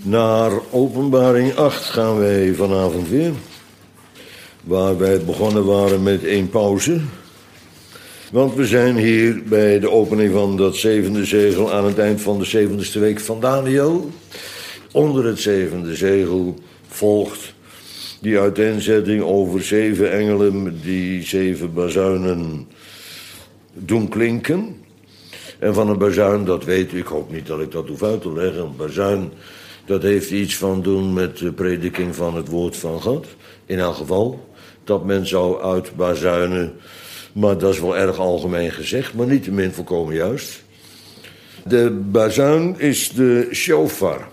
Naar Openbaring 8 gaan wij vanavond weer. Waar wij begonnen waren met 1 pauze. Want we zijn hier bij de opening van dat 7e zegel aan het eind van de 7e week van Daniel. Onder het 7e zegel volgt die uiteenzetting over 7 engelen die 7 bazuinen doen klinken. En van een bazuin, dat weet u, ik hoop niet dat ik dat hoef uit te leggen. Een bazuin, dat heeft iets van doen met de prediking van het woord van God. In elk geval, dat men zou uitbazuinen. Maar dat is wel erg algemeen gezegd, maar niettemin volkomen juist. De bazuin is de shofar.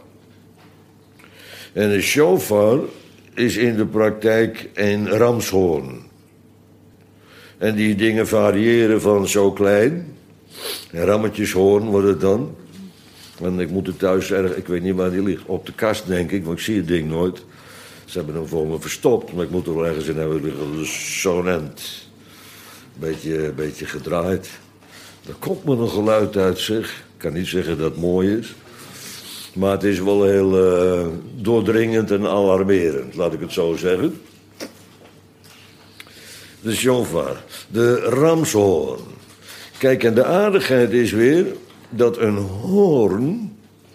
En de shofar is in de praktijk een ramshoorn. En die dingen variëren van zo klein. Een rammetjeshoorn wordt het dan. En ik moet het thuis erg, ik weet niet waar die ligt. Op de kast denk ik, want ik zie het ding nooit. Ze hebben hem voor me verstopt, maar ik moet er wel ergens in hebben liggen. Dus zo'n end. Beetje gedraaid. Daar komt me een geluid uit, zeg. Ik kan niet zeggen dat het mooi is. Maar het is wel heel doordringend en alarmerend, laat ik het zo zeggen. De shofar, de ramshoorn. Kijk, en de aardigheid is weer dat een hoorn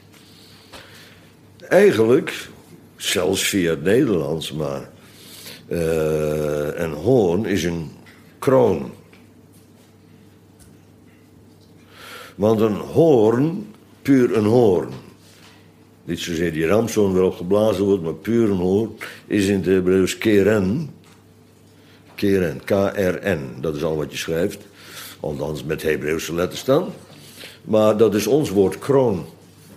eigenlijk, zelfs via het Nederlands, maar een hoorn is een kroon. Want een hoorn, puur een hoorn, niet zozeer die ramshoorn waarop geblazen wordt, maar puur een hoorn, is in het Hebreeuws keren. Keren, K-R-N, dat is al wat je schrijft. Althans met Hebreeuwse letters dan. Maar dat is ons woord kroon.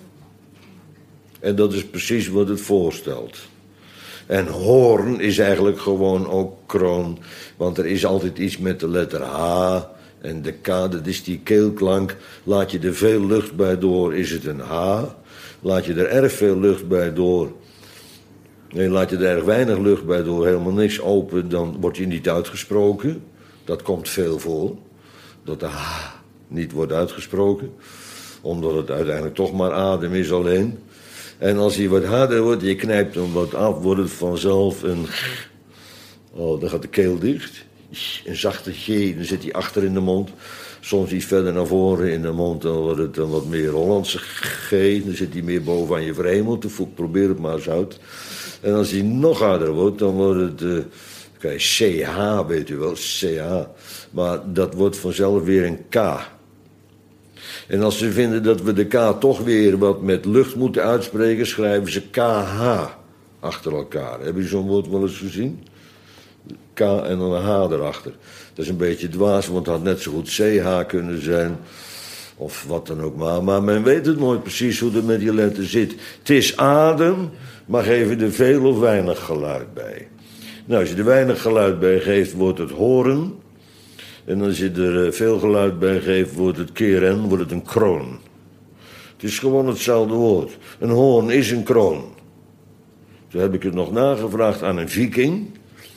En dat is precies wat het voorstelt. En hoorn is eigenlijk gewoon ook kroon. Want er is altijd iets met de letter H. En de K, dat is die keelklank. Laat je er veel lucht bij door, is het een H. Laat je er erg veel lucht bij door. Nee, laat je er erg weinig lucht bij door, helemaal niks open, dan wordt je niet uitgesproken. Dat komt veel voor. Dat de H niet wordt uitgesproken. Omdat het uiteindelijk toch maar adem is alleen. En als hij wat harder wordt, je knijpt hem wat af, wordt het vanzelf een G. Oh, dan gaat de keel dicht. Een zachte G, dan zit hij achter in de mond. Soms iets verder naar voren in de mond, dan wordt het een wat meer Hollandse G. Dan zit hij meer bovenaan je verhemelte. Probeer het maar eens uit. En als hij nog harder wordt, dan wordt het CH, weet u wel, CH. Maar dat wordt vanzelf weer een K. En als ze vinden dat we de K toch weer wat met lucht moeten uitspreken, schrijven ze KH achter elkaar. Heb je zo'n woord wel eens gezien? K en dan een H erachter. Dat is een beetje dwaas, want het had net zo goed CH kunnen zijn. Of wat dan ook maar. Maar men weet het nooit precies hoe het met die letter zit. Het is adem, maar geef je er veel of weinig geluid bij. Nou, als je er weinig geluid bij geeft, wordt het horen. En als je er veel geluid bij geeft, wordt het keren, wordt het een kroon. Het is gewoon hetzelfde woord. Een hoorn is een kroon. Toen heb ik het nog nagevraagd aan een viking.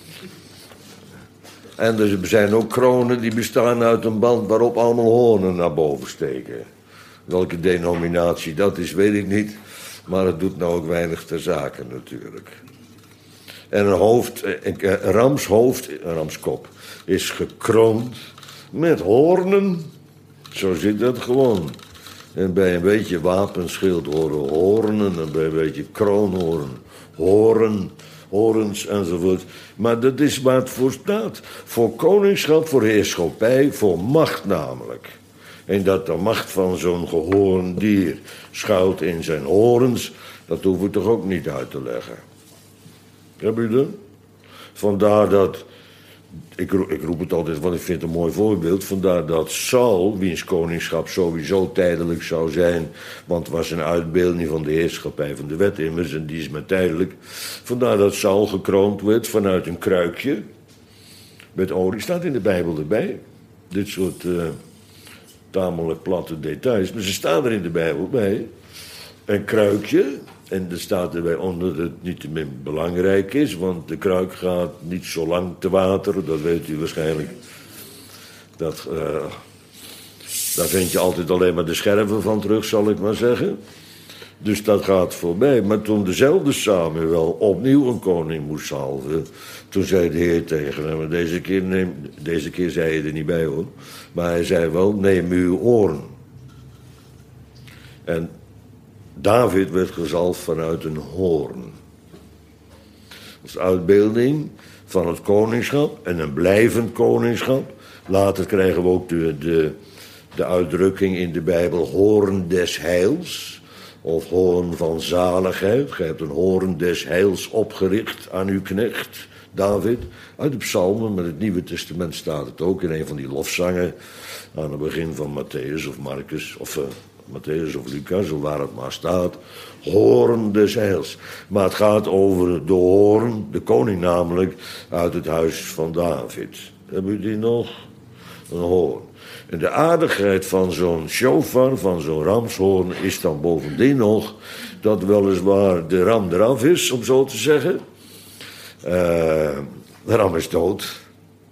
En er zijn ook kronen die bestaan uit een band waarop allemaal hoornen naar boven steken. Welke denominatie dat is, weet ik niet. Maar het doet nou ook weinig ter zake natuurlijk. En een ramshoofd, een ramskop, is gekroond met hoornen. Zo zit dat gewoon. En bij een beetje wapenschild horen hoornen. En bij een beetje kroonhoorn horen, horens enzovoort. Maar dat is waar het voor staat. Voor koningschap, voor heerschappij, voor macht namelijk. En dat de macht van zo'n gehoornd dier schuilt in zijn horens, dat hoef ik toch ook niet uit te leggen. Heb je dat? Vandaar dat, ik roep het altijd, want ik vind het een mooi voorbeeld. Vandaar dat Saul, wiens koningschap sowieso tijdelijk zou zijn, want het was een uitbeelding van de heerschappij van de wet immers, en die is maar tijdelijk. Vandaar dat Saul gekroond werd vanuit een kruikje met olie. Staat in de Bijbel erbij. Dit soort tamelijk platte details, maar ze staan er in de Bijbel bij. Een kruikje. En er staat erbij onder dat het niet te min belangrijk is, want de kruik gaat niet zo lang te water, dat weet u waarschijnlijk. Daar vind je altijd alleen maar de scherven van terug, zal ik maar zeggen. Dus dat gaat voorbij. Maar toen dezelfde Samuel opnieuw een koning moest salven, toen zei de Heer tegen hem, deze keer zei hij er niet bij hoor, maar hij zei wel, neem uw hoorn. En David werd gezalfd vanuit een hoorn. Als uitbeelding van het koningschap en een blijvend koningschap. Later krijgen we ook de uitdrukking in de Bijbel hoorn des heils. Of hoorn van zaligheid. Gij hebt een hoorn des heils opgericht aan uw knecht David. Uit de psalmen, maar in het Nieuwe Testament staat het ook in een van die lofzangen aan het begin van Matthäus of Marcus of Matthäus of Lucas, of waar het maar staat. Hoorn des heils. Maar het gaat over de hoorn, de koning namelijk, uit het huis van David. Hebben u die nog? Een hoorn. En de aardigheid van zo'n shofar, van zo'n ramshoorn, is dan bovendien nog dat weliswaar de ram eraf is, om zo te zeggen. De ram is dood.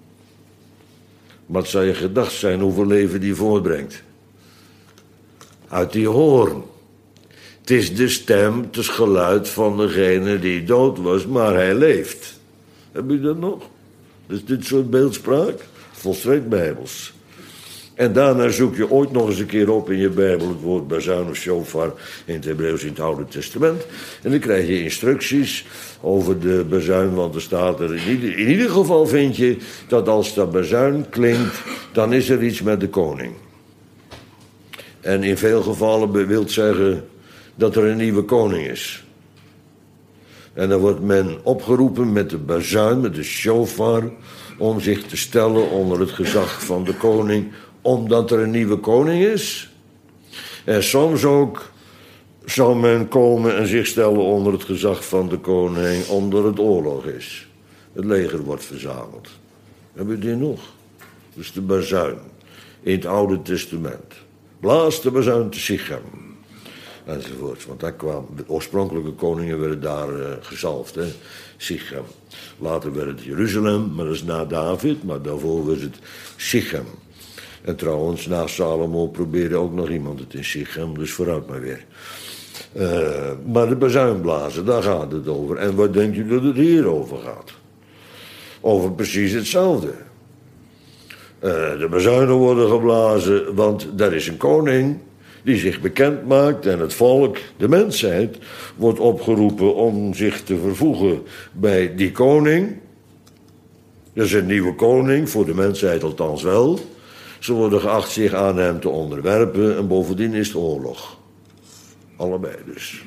Wat zou je gedacht zijn hoeveel leven die voortbrengt? Uit die hoorn. Het is de stem, het is geluid van degene die dood was, maar hij leeft. Heb je dat nog? Dus dit soort beeldspraak? Volstrekt bijbels. En daarna zoek je ooit nog eens een keer op in je Bijbel het woord bazuin of shofar in het Hebreeuws in het Oude Testament. En dan krijg je instructies over de bazuin, want er staat er in ieder geval vind je dat als dat bazuin klinkt, dan is er iets met de koning. En in veel gevallen wil zeggen dat er een nieuwe koning is. En dan wordt men opgeroepen met de bazuin, met de shofar, om zich te stellen onder het gezag van de koning, omdat er een nieuwe koning is. En soms ook zal men komen en zich stellen onder het gezag van de koning, omdat het oorlog is. Het leger wordt verzameld. Hebben we die nog? Dus de bazuin in het Oude Testament. Blaas de bazuin te Sichem. Enzovoorts. Want daar kwamen de oorspronkelijke koningen werden daar gezalfd. Hè? Sichem. Later werd het Jeruzalem, maar dat is na David. Maar daarvoor was het Sichem. En trouwens, na Salomo probeerde ook nog iemand het in Sichem. Dus vooruit maar weer. Maar de bazuinblazen, daar gaat het over. En wat denkt u dat het hier over gaat? Over precies hetzelfde. De bazuinen worden geblazen, want daar is een koning die zich bekend maakt en het volk, de mensheid, wordt opgeroepen om zich te vervoegen bij die koning. Dat is een nieuwe koning, voor de mensheid althans wel. Ze worden geacht zich aan hem te onderwerpen en bovendien is het oorlog. Allebei dus.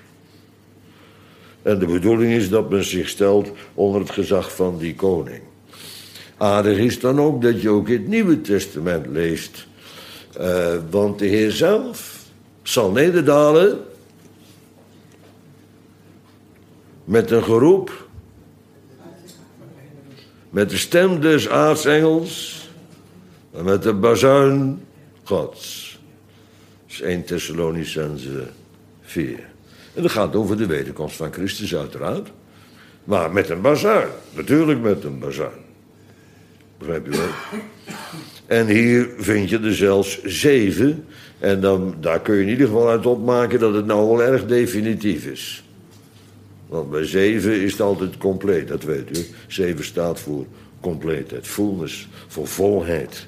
En de bedoeling is dat men zich stelt onder het gezag van die koning. Aardig is dan ook dat je ook in het Nieuwe Testament leest. Want de Heer zelf zal nederdalen met een geroep, met de stem des aartsengels en met de bazuin Gods. Dat is 1 Thessalonicenzen 4. En dat gaat over de wederkomst van Christus uiteraard. Maar met een bazuin, natuurlijk met een bazuin. Begrijp je wel? En hier vind je er zelfs 7. En daar kun je in ieder geval uit opmaken dat het nou wel erg definitief is. Want bij 7 is het altijd compleet, dat weet u. 7 staat voor compleetheid, fullness, voor volheid.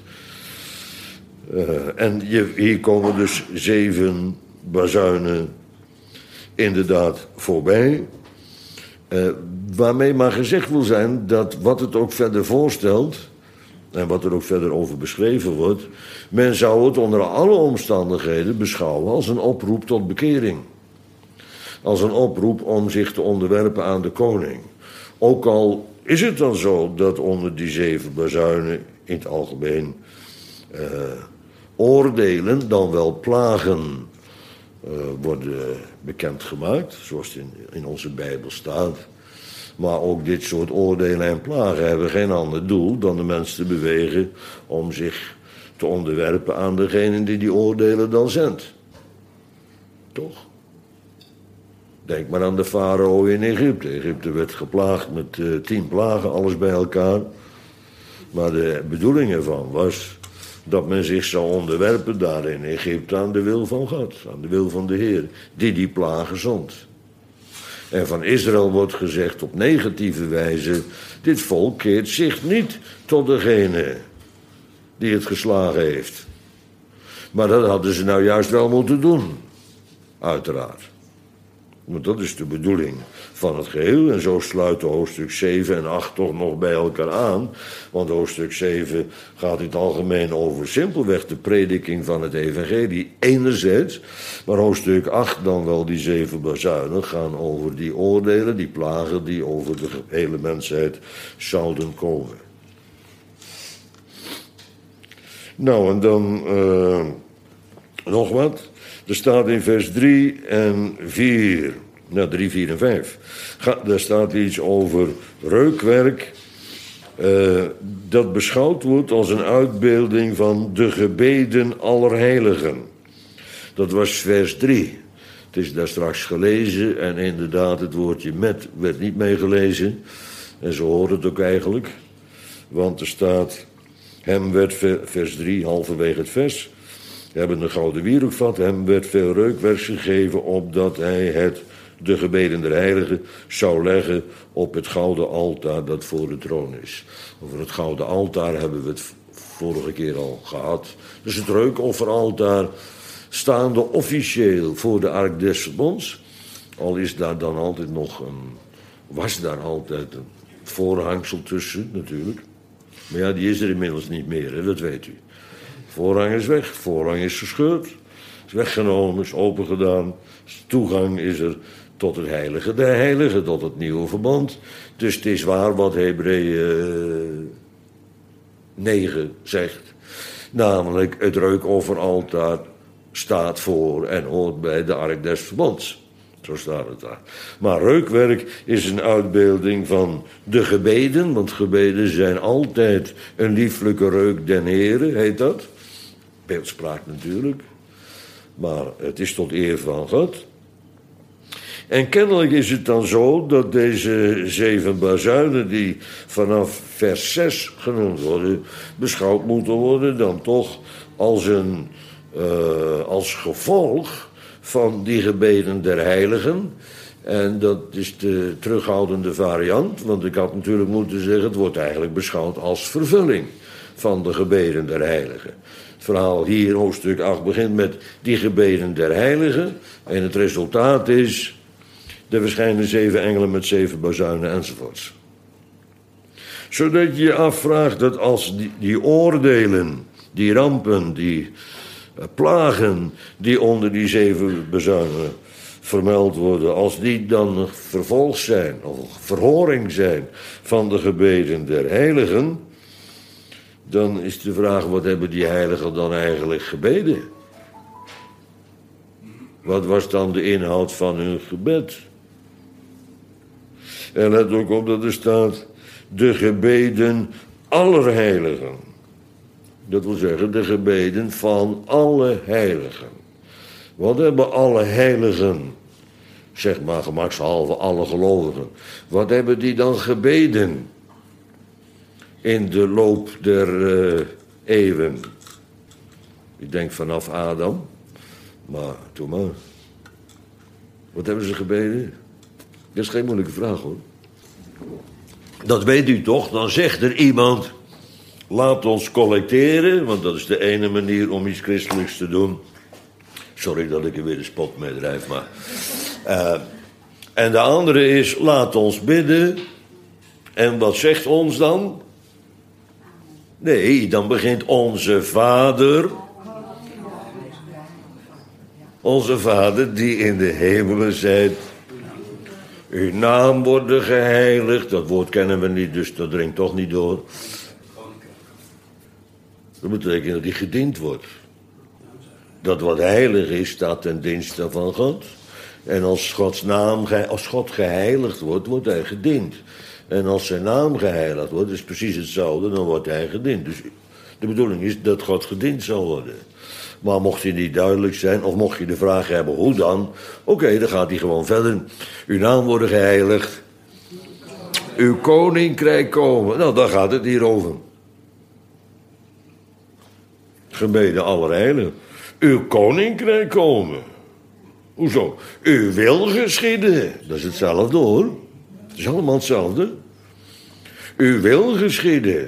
En hier komen dus 7 bazuinen inderdaad voorbij. Waarmee maar gezegd wil zijn dat wat het ook verder voorstelt, en wat er ook verder over beschreven wordt, men zou het onder alle omstandigheden beschouwen als een oproep tot bekering. Als een oproep om zich te onderwerpen aan de koning. Ook al is het dan zo dat onder die 7 bazuinen in het algemeen oordelen, dan wel plagen worden bekendgemaakt, zoals het in onze Bijbel staat. Maar ook dit soort oordelen en plagen hebben geen ander doel dan de mensen te bewegen om zich te onderwerpen aan degene die oordelen dan zendt. Toch? Denk maar aan de farao in Egypte. Egypte werd geplaagd met 10 plagen, alles bij elkaar. Maar de bedoeling ervan was dat men zich zou onderwerpen daar in Egypte aan de wil van God, aan de wil van de Heer, die plagen zond. En van Israël wordt gezegd op negatieve wijze, dit volk keert zich niet tot degene die het geslagen heeft. Maar dat hadden ze nou juist wel moeten doen, uiteraard. Want dat is de bedoeling van het geheel. En zo sluiten hoofdstuk 7 en 8 toch nog bij elkaar aan. Want hoofdstuk 7 gaat in het algemeen over simpelweg de prediking van het evangelie enerzijds. Maar hoofdstuk 8 dan wel die 7 bazuinen gaan over die oordelen, die plagen die over de hele mensheid zouden komen. Nou en dan nog wat. Er staat in vers 3 en 4, nou 3, 4 en 5. Daar staat iets over reukwerk. Dat beschouwd wordt als een uitbeelding van de gebeden aller heiligen. Dat was vers 3. Het is daar straks gelezen en inderdaad het woordje met werd niet meegelezen. En zo hoort het ook eigenlijk. Want er staat, hem werd, vers 3, halverwege het vers. We hebben een gouden wierookvat, hem werd veel reukwerk gegeven, opdat hij de gebeden der heiligen zou leggen op het gouden altaar dat voor de troon is. Over het gouden altaar hebben we het vorige keer al gehad. Dus het reukofferaltaar staande officieel voor de ark des verbonds. Al is daar dan altijd nog was daar altijd een voorhangsel tussen natuurlijk. Maar ja, die is er inmiddels niet meer, hè, dat weet u. Voorhang is weg, voorhang is gescheurd, is weggenomen, is opengedaan. Toegang is er tot het heilige der heiligen, tot het nieuwe verbond. Dus het is waar wat Hebreeën 9 zegt. Namelijk, het reukofferaltaar staat voor en hoort bij de ark des verbonds. Zo staat het daar. Maar reukwerk is een uitbeelding van de gebeden, want gebeden zijn altijd een lieflijke reuk den Heere, heet dat. Beeldspraak natuurlijk. Maar het is tot eer van God. En kennelijk is het dan zo dat deze 7 bazuinen die vanaf vers 6 genoemd worden, beschouwd moeten worden dan toch als gevolg van die gebeden der heiligen. En dat is de terughoudende variant, want ik had natuurlijk moeten zeggen, het wordt eigenlijk beschouwd als vervulling van de gebeden der heiligen. Het verhaal hier, hoofdstuk 8, begint met die gebeden der heiligen. En het resultaat is, er verschijnen 7 engelen met 7 bazuinen enzovoorts. Zodat je je afvraagt dat als die oordelen, die rampen, die plagen die onder die 7 bazuinen vermeld worden, als die dan vervolg zijn, of verhoring zijn van de gebeden der heiligen, dan is de vraag, wat hebben die heiligen dan eigenlijk gebeden? Wat was dan de inhoud van hun gebed? En let ook op dat er staat, de gebeden aller heiligen. Dat wil zeggen, de gebeden van alle heiligen. Wat hebben alle heiligen, zeg maar gemakshalve alle gelovigen, wat hebben die dan gebeden in de loop der eeuwen? Ik denk vanaf Adam, maar doe maar. Wat hebben ze gebeden? Dat is geen moeilijke vraag hoor. Dat weet u toch? Dan zegt er iemand, laat ons collecteren, want dat is de ene manier om iets christelijks te doen. Sorry dat ik er weer de spot mee drijf, maar. En de andere is, laat ons bidden. En wat zegt ons dan? Nee, dan begint onze Vader. Onze Vader die in de hemelen zijt. Uw naam wordt geheiligd. Dat woord kennen we niet, dus dat dringt toch niet door. Dat betekent dat hij gediend wordt. Dat wat heilig is, staat ten dienste van God. En als God geheiligd wordt, wordt hij gediend. En als zijn naam geheiligd wordt, is precies hetzelfde, dan wordt hij gediend. Dus de bedoeling is dat God gediend zal worden. Maar mocht hij niet duidelijk zijn, of mocht je de vraag hebben, hoe dan? Oké, dan gaat hij gewoon verder. Uw naam wordt geheiligd. Uw koninkrijk komen. Nou, daar gaat het hier over. gebeden allerijlen. Uw koninkrijk komen. Hoezo? Uw wil geschieden. Dat is hetzelfde hoor. Het is allemaal hetzelfde. Uw wil geschieden.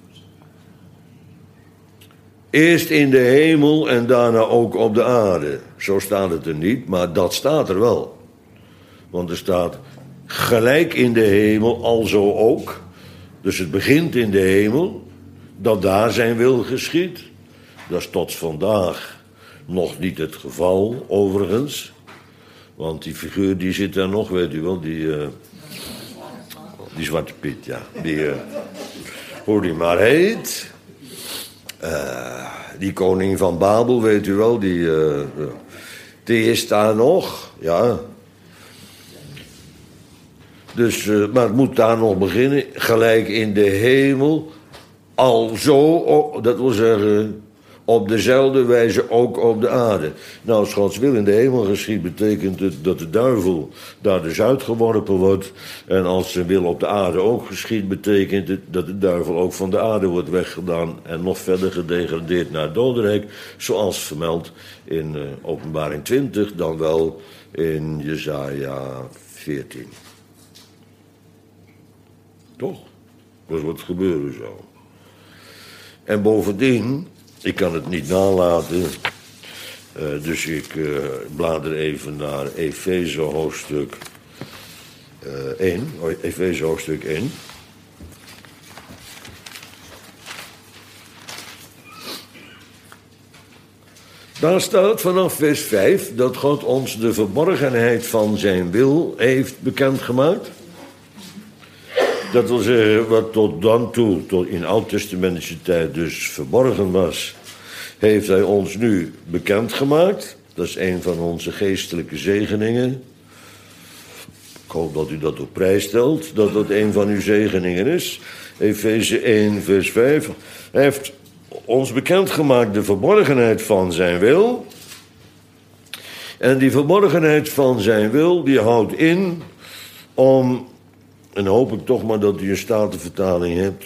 Eerst in de hemel en daarna ook op de aarde. Zo staat het er niet, maar dat staat er wel. Want er staat gelijk in de hemel, alzo ook. Dus het begint in de hemel, dat daar zijn wil geschiet. Dat is tot vandaag nog niet het geval, overigens. Want die figuur die zit daar nog, weet u wel, die Zwarte Piet, ja. Hoe die maar heet. Die koning van Babel, weet u wel, die is daar nog, ja. Dus, maar het moet daar nog beginnen, gelijk in de hemel, alzo, dat wil zeggen, op dezelfde wijze ook op de aarde. Nou, als Gods wil in de hemel geschiet, betekent het dat de duivel daar dus uitgeworpen wordt. En als zijn wil op de aarde ook geschiet, betekent het dat de duivel ook van de aarde wordt weggedaan en nog verder gedegradeerd naar het dodenrijk, zoals vermeld in Openbaring 20, dan wel in Jesaja 14. Toch? Dat is wat gebeuren zo. En bovendien, ik kan het niet nalaten, dus ik blader even naar Efeze hoofdstuk 1. Efeze hoofdstuk 1. Daar staat vanaf vers 5 dat God ons de verborgenheid van zijn wil heeft bekendgemaakt. Dat wil zeggen, wat tot dan toe, tot in oud-testamentische tijd dus verborgen was, heeft hij ons nu bekendgemaakt. Dat is een van onze geestelijke zegeningen. Ik hoop dat u dat op prijs stelt, dat dat een van uw zegeningen is. Efeze 1, vers 5. Hij heeft ons bekendgemaakt de verborgenheid van zijn wil. En die verborgenheid van zijn wil, die houdt in om... En dan hoop ik toch maar dat u een statenvertaling hebt.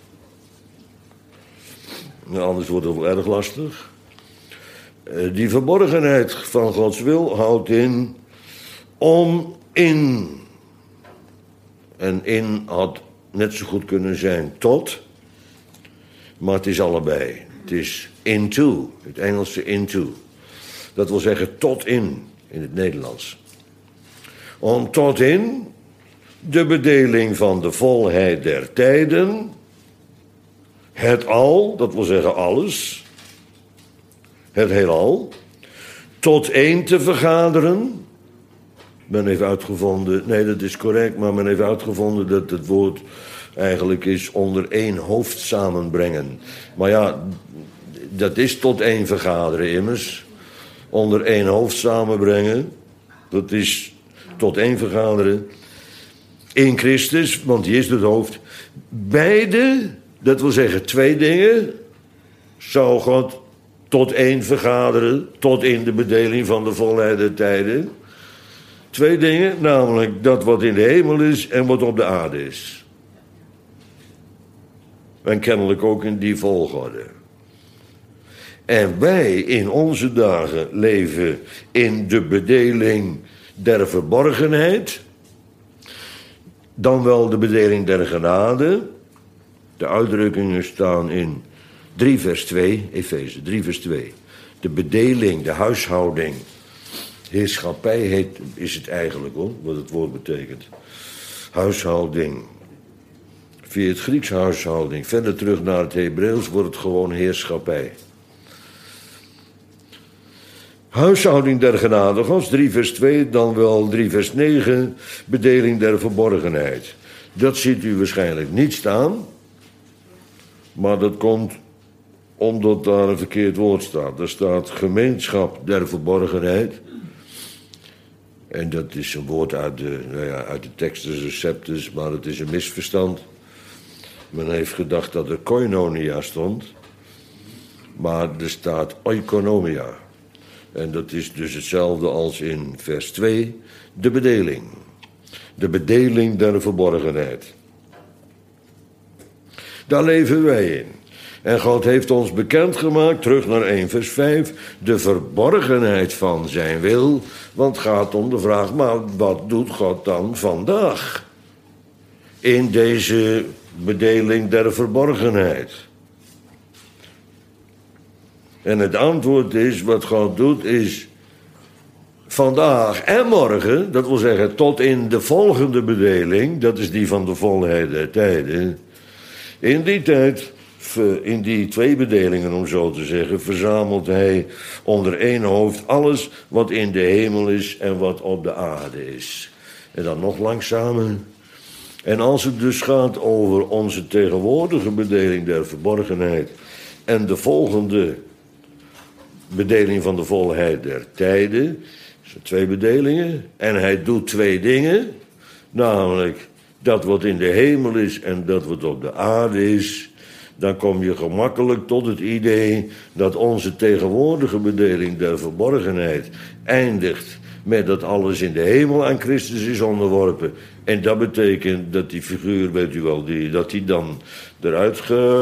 Nou, anders wordt het wel erg lastig. Die verborgenheid van Gods wil houdt in om in. En in had net zo goed kunnen zijn tot. Maar het is allebei. Het is into, het Engelse into. Dat wil zeggen tot in het Nederlands. Om tot in de bedeling van de volheid der tijden, het al, dat wil zeggen alles, het heelal, tot één te vergaderen. Men heeft uitgevonden, nee dat is correct, maar men heeft uitgevonden dat het woord eigenlijk is onder één hoofd samenbrengen. Maar ja, dat is tot één vergaderen immers. Onder één hoofd samenbrengen, dat is tot één vergaderen. In Christus, want die is het hoofd. Beide, dat wil zeggen twee dingen, zou God tot één vergaderen, tot in de bedeling van de volheid der tijden. Twee dingen, namelijk dat wat in de hemel is en wat op de aarde is. En kennelijk ook in die volgorde. En wij in onze dagen leven in de bedeling der verborgenheid, dan wel de bedeling der genade. De uitdrukkingen staan in 3 vers 2, Efeze 3 vers 2. De bedeling, de huishouding, heerschappij is het eigenlijk hoor, wat het woord betekent. Huishouding. Via het Grieks huishouding. Verder terug naar het Hebreeuws wordt het gewoon heerschappij. Huishouding der genade Gods, 3 vers 2, dan wel 3 vers 9, bedeling der verborgenheid. Dat ziet u waarschijnlijk niet staan, maar dat komt omdat daar een verkeerd woord staat. Er staat gemeenschap der verborgenheid. En dat is een woord uit de Textus Receptus, maar het is een misverstand. Men heeft gedacht dat er koinonia stond, maar er staat oikonomia. En dat is dus hetzelfde als in vers 2, de bedeling. De bedeling der verborgenheid. Daar leven wij in. En God heeft ons bekendgemaakt, terug naar 1 vers 5... de verborgenheid van zijn wil. Want het gaat om de vraag, maar wat doet God dan vandaag? In deze bedeling der verborgenheid. En het antwoord is, wat God doet is... vandaag en morgen, dat wil zeggen tot in de volgende bedeling... dat is die van de volheid der tijden... in die tijd, in die 2 bedelingen om zo te zeggen... verzamelt hij onder één hoofd alles wat in de hemel is... en wat op de aarde is. En dan nog langzamer. En als het dus gaat over onze tegenwoordige bedeling der verborgenheid... en de volgende bedeling van de volheid der tijden... dat zijn 2 bedelingen. En hij doet 2 dingen. Namelijk dat wat in de hemel is en dat wat op de aarde is. Dan kom je gemakkelijk tot het idee dat onze tegenwoordige bedeling der verborgenheid eindigt met dat alles in de hemel aan Christus is onderworpen. En dat betekent dat die figuur, weet u wel, dat die dan eruit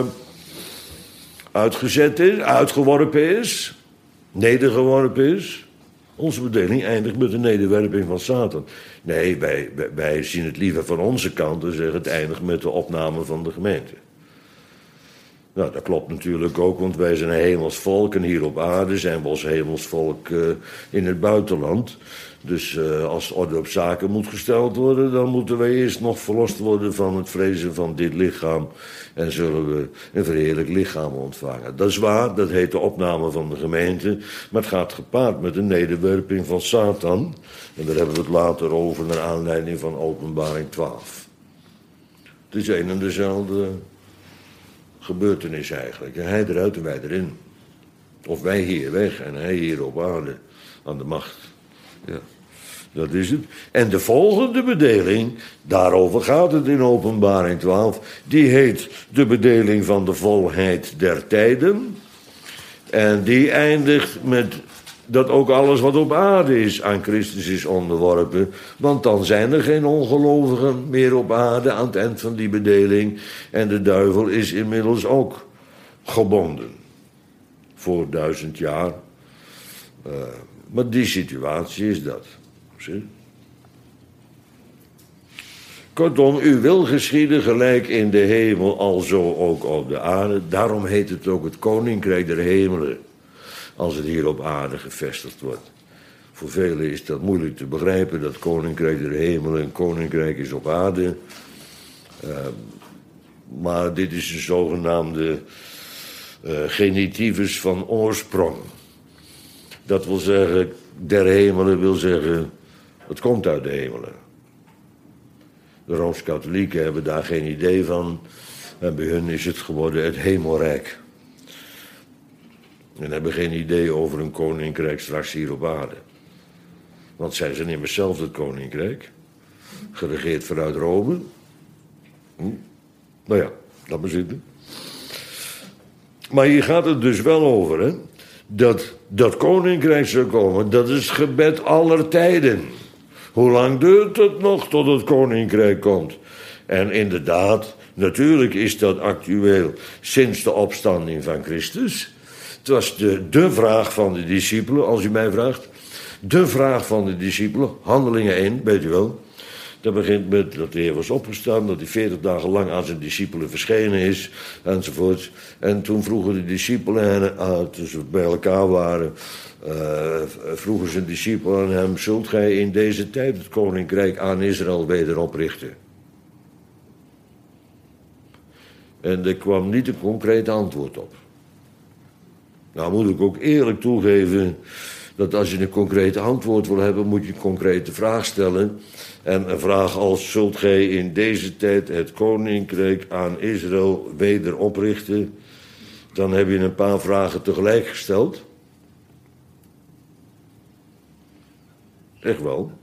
uitgezet is, uitgeworpen is, nedergeworpen is. Onze bedeling eindigt met de nederwerping van Satan. Nee, wij zien het liever van onze kant en zeggen het eindigt met de opname van de gemeente. Nou, dat klopt natuurlijk ook, want wij zijn een hemels volk en hier op aarde zijn we als hemels volk in het buitenland. Dus als orde op zaken moet gesteld worden, dan moeten wij eerst nog verlost worden van het vrezen van dit lichaam. En zullen we een verheerlijk lichaam ontvangen. Dat is waar, dat heet de opname van de gemeente. Maar het gaat gepaard met de nederwerping van Satan. En daar hebben we het later over naar aanleiding van Openbaring 12. Het is een en dezelfde gebeurtenis eigenlijk. Hij eruit en wij erin. Of wij hier weg en hij hier op aarde aan de macht. Ja, dat is het. En de volgende bedeling, daarover gaat het in Openbaring 12... die heet de bedeling van de volheid der tijden. En die eindigt met dat ook alles wat op aarde is aan Christus is onderworpen. Want dan zijn er geen ongelovigen meer op aarde aan het eind van die bedeling. En de duivel is inmiddels ook gebonden. Voor 1000 jaar. Maar die situatie is dat. Zie? Kortom, uw wil geschieden gelijk in de hemel, alzo ook op de aarde. Daarom heet het ook het koninkrijk der hemelen. Als het hier op aarde gevestigd wordt. Voor velen is dat moeilijk te begrijpen, dat koninkrijk der hemelen een koninkrijk is op aarde. Maar dit is een zogenaamde genitivus van oorsprong. Dat wil zeggen, der hemelen wil zeggen, het komt uit de hemelen. De Rooms-Katholieken hebben daar geen idee van. En bij hun is het geworden het hemelrijk. En hebben geen idee over een koninkrijk straks hier op aarde. Want zij zijn immers zelf het koninkrijk. Geregeerd vanuit Rome. Nou ja, laat maar zitten. Maar hier gaat het dus wel over, hè. Dat koninkrijk zou komen, dat is het gebed aller tijden. Hoe lang duurt het nog tot het koninkrijk komt? En inderdaad, natuurlijk is dat actueel sinds de opstanding van Christus. Het was de vraag van de discipelen, als u mij vraagt. De vraag van de discipelen, Handelingen 1, weet u wel. Dat begint met dat de Heer was opgestaan, dat hij 40 dagen lang aan zijn discipelen verschenen is, enzovoort. En toen vroegen de discipelen, toen ze bij elkaar waren, vroegen zijn discipelen aan hem, zult gij in deze tijd het koninkrijk aan Israël weder oprichten? En er kwam niet een concreet antwoord op. Nou moet ik ook eerlijk toegeven dat als je een concreet antwoord wil hebben, moet je een concrete vraag stellen. En een vraag als, zult gij in deze tijd het koninkrijk aan Israël weder oprichten? Dan heb je een paar vragen tegelijk gesteld. Echt wel.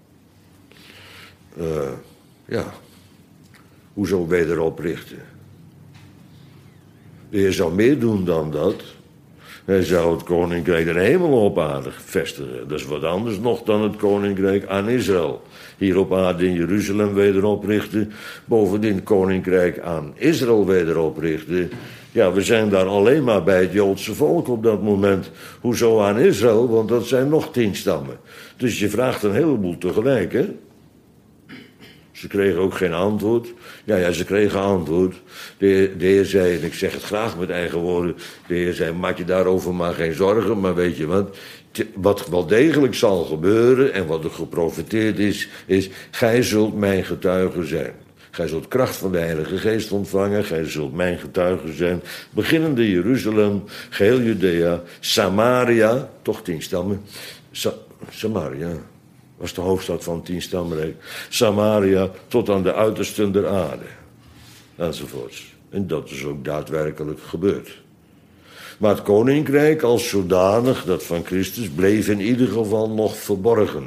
Ja. Hoezo weder oprichten? De Heer zou meer doen dan dat. Hij zou het koninkrijk der hemel op aarde vestigen. Dat is wat anders nog dan het koninkrijk aan Israël. Hier op aarde in Jeruzalem wederop richten. Bovendien het koninkrijk aan Israël wederop richten. Ja, we zijn daar alleen maar bij het Joodse volk op dat moment. Hoezo aan Israël? Want dat zijn nog 10 stammen. Dus je vraagt een heleboel tegelijk, hè? Ze kregen ook geen antwoord. Ja, ze kregen antwoord. De Heer zei, en ik zeg het graag met eigen woorden... de Heer zei, maak je daarover maar geen zorgen... maar weet je wat wel degelijk zal gebeuren... en wat er geprofeteerd is... gij zult mijn getuige zijn. Gij zult kracht van de Heilige Geest ontvangen... gij zult mijn getuige zijn. Beginnende Jeruzalem, geheel Judea... Samaria, toch 10 stammen... Samaria... was de hoofdstad van 10 stammenrijk. Samaria tot aan de uitersten der aarde. Enzovoorts. En dat is ook daadwerkelijk gebeurd. Maar het koninkrijk als zodanig, dat van Christus, bleef in ieder geval nog verborgen.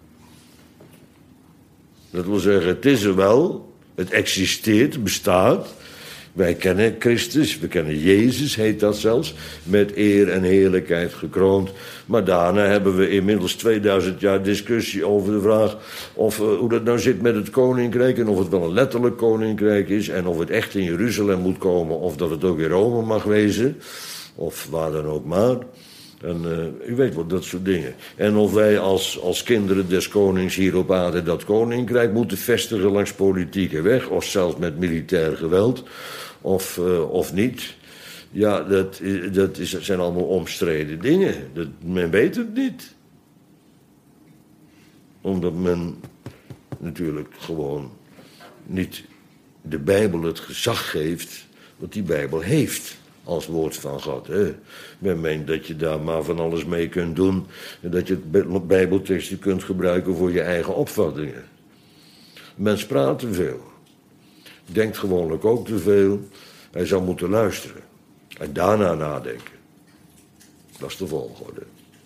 Dat wil zeggen, het is er wel, het existeert, het bestaat... Wij kennen Christus, we kennen Jezus, heet dat zelfs, met eer en heerlijkheid gekroond. Maar daarna hebben we inmiddels 2000 jaar discussie over de vraag of hoe dat nou zit met het koninkrijk en of het wel een letterlijk koninkrijk is en of het echt in Jeruzalem moet komen of dat het ook in Rome mag wezen, of waar dan ook maar. En u weet wel, dat soort dingen. En of wij als kinderen des konings hier op aarde dat koninkrijk moeten vestigen langs politieke weg, of zelfs met militair geweld, of niet. Ja, dat zijn allemaal omstreden dingen. Men weet het niet. Omdat men natuurlijk gewoon niet de Bijbel het gezag geeft wat die Bijbel heeft. Als woord van God. Hè. Men meent dat je daar maar van alles mee kunt doen. En dat je het Bijbelteksten kunt gebruiken voor je eigen opvattingen. Mens praat te veel. Denkt gewoonlijk ook te veel. Hij zou moeten luisteren. En daarna nadenken. Dat is de volgorde.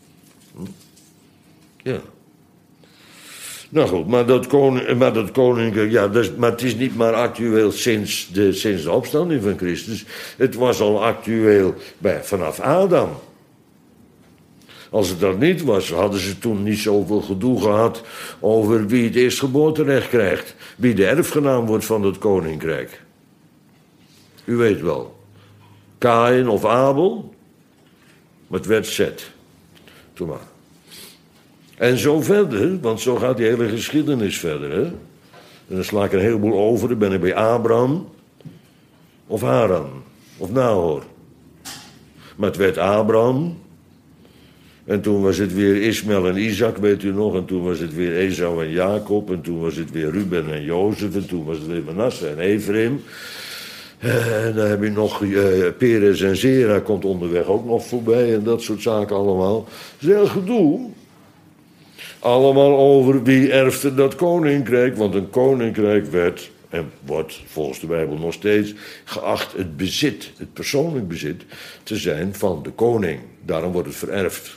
Ja. Nou goed, maar dat koninkrijk, ja, maar het is niet maar actueel sinds de opstanding van Christus. Het was al actueel vanaf Adam. Als het dat niet was, hadden ze toen niet zoveel gedoe gehad over wie het eerstgeboorterecht krijgt. Wie de erfgenaam wordt van het koninkrijk. U weet wel. Kaïn of Abel. Maar het werd Zet. Toen maar. En zo verder, want zo gaat die hele geschiedenis verder. Hè? En dan sla ik een heleboel over. Dan ben ik bij Abraham of Haran of Nahor. Maar het werd Abraham. En toen was het weer Ismaël en Isaac, weet u nog. En toen was het weer Esau en Jacob. En toen was het weer Ruben en Jozef. En toen was het weer Manasse en Ephraim. En dan heb je nog Perez en Zera komt onderweg ook nog voorbij. En dat soort zaken allemaal. Dat is heel gedoe. Allemaal over wie erfde dat koninkrijk. Want een koninkrijk werd, en wordt volgens de Bijbel nog steeds, geacht het bezit, het persoonlijk bezit, te zijn van de koning. Daarom wordt het vererfd.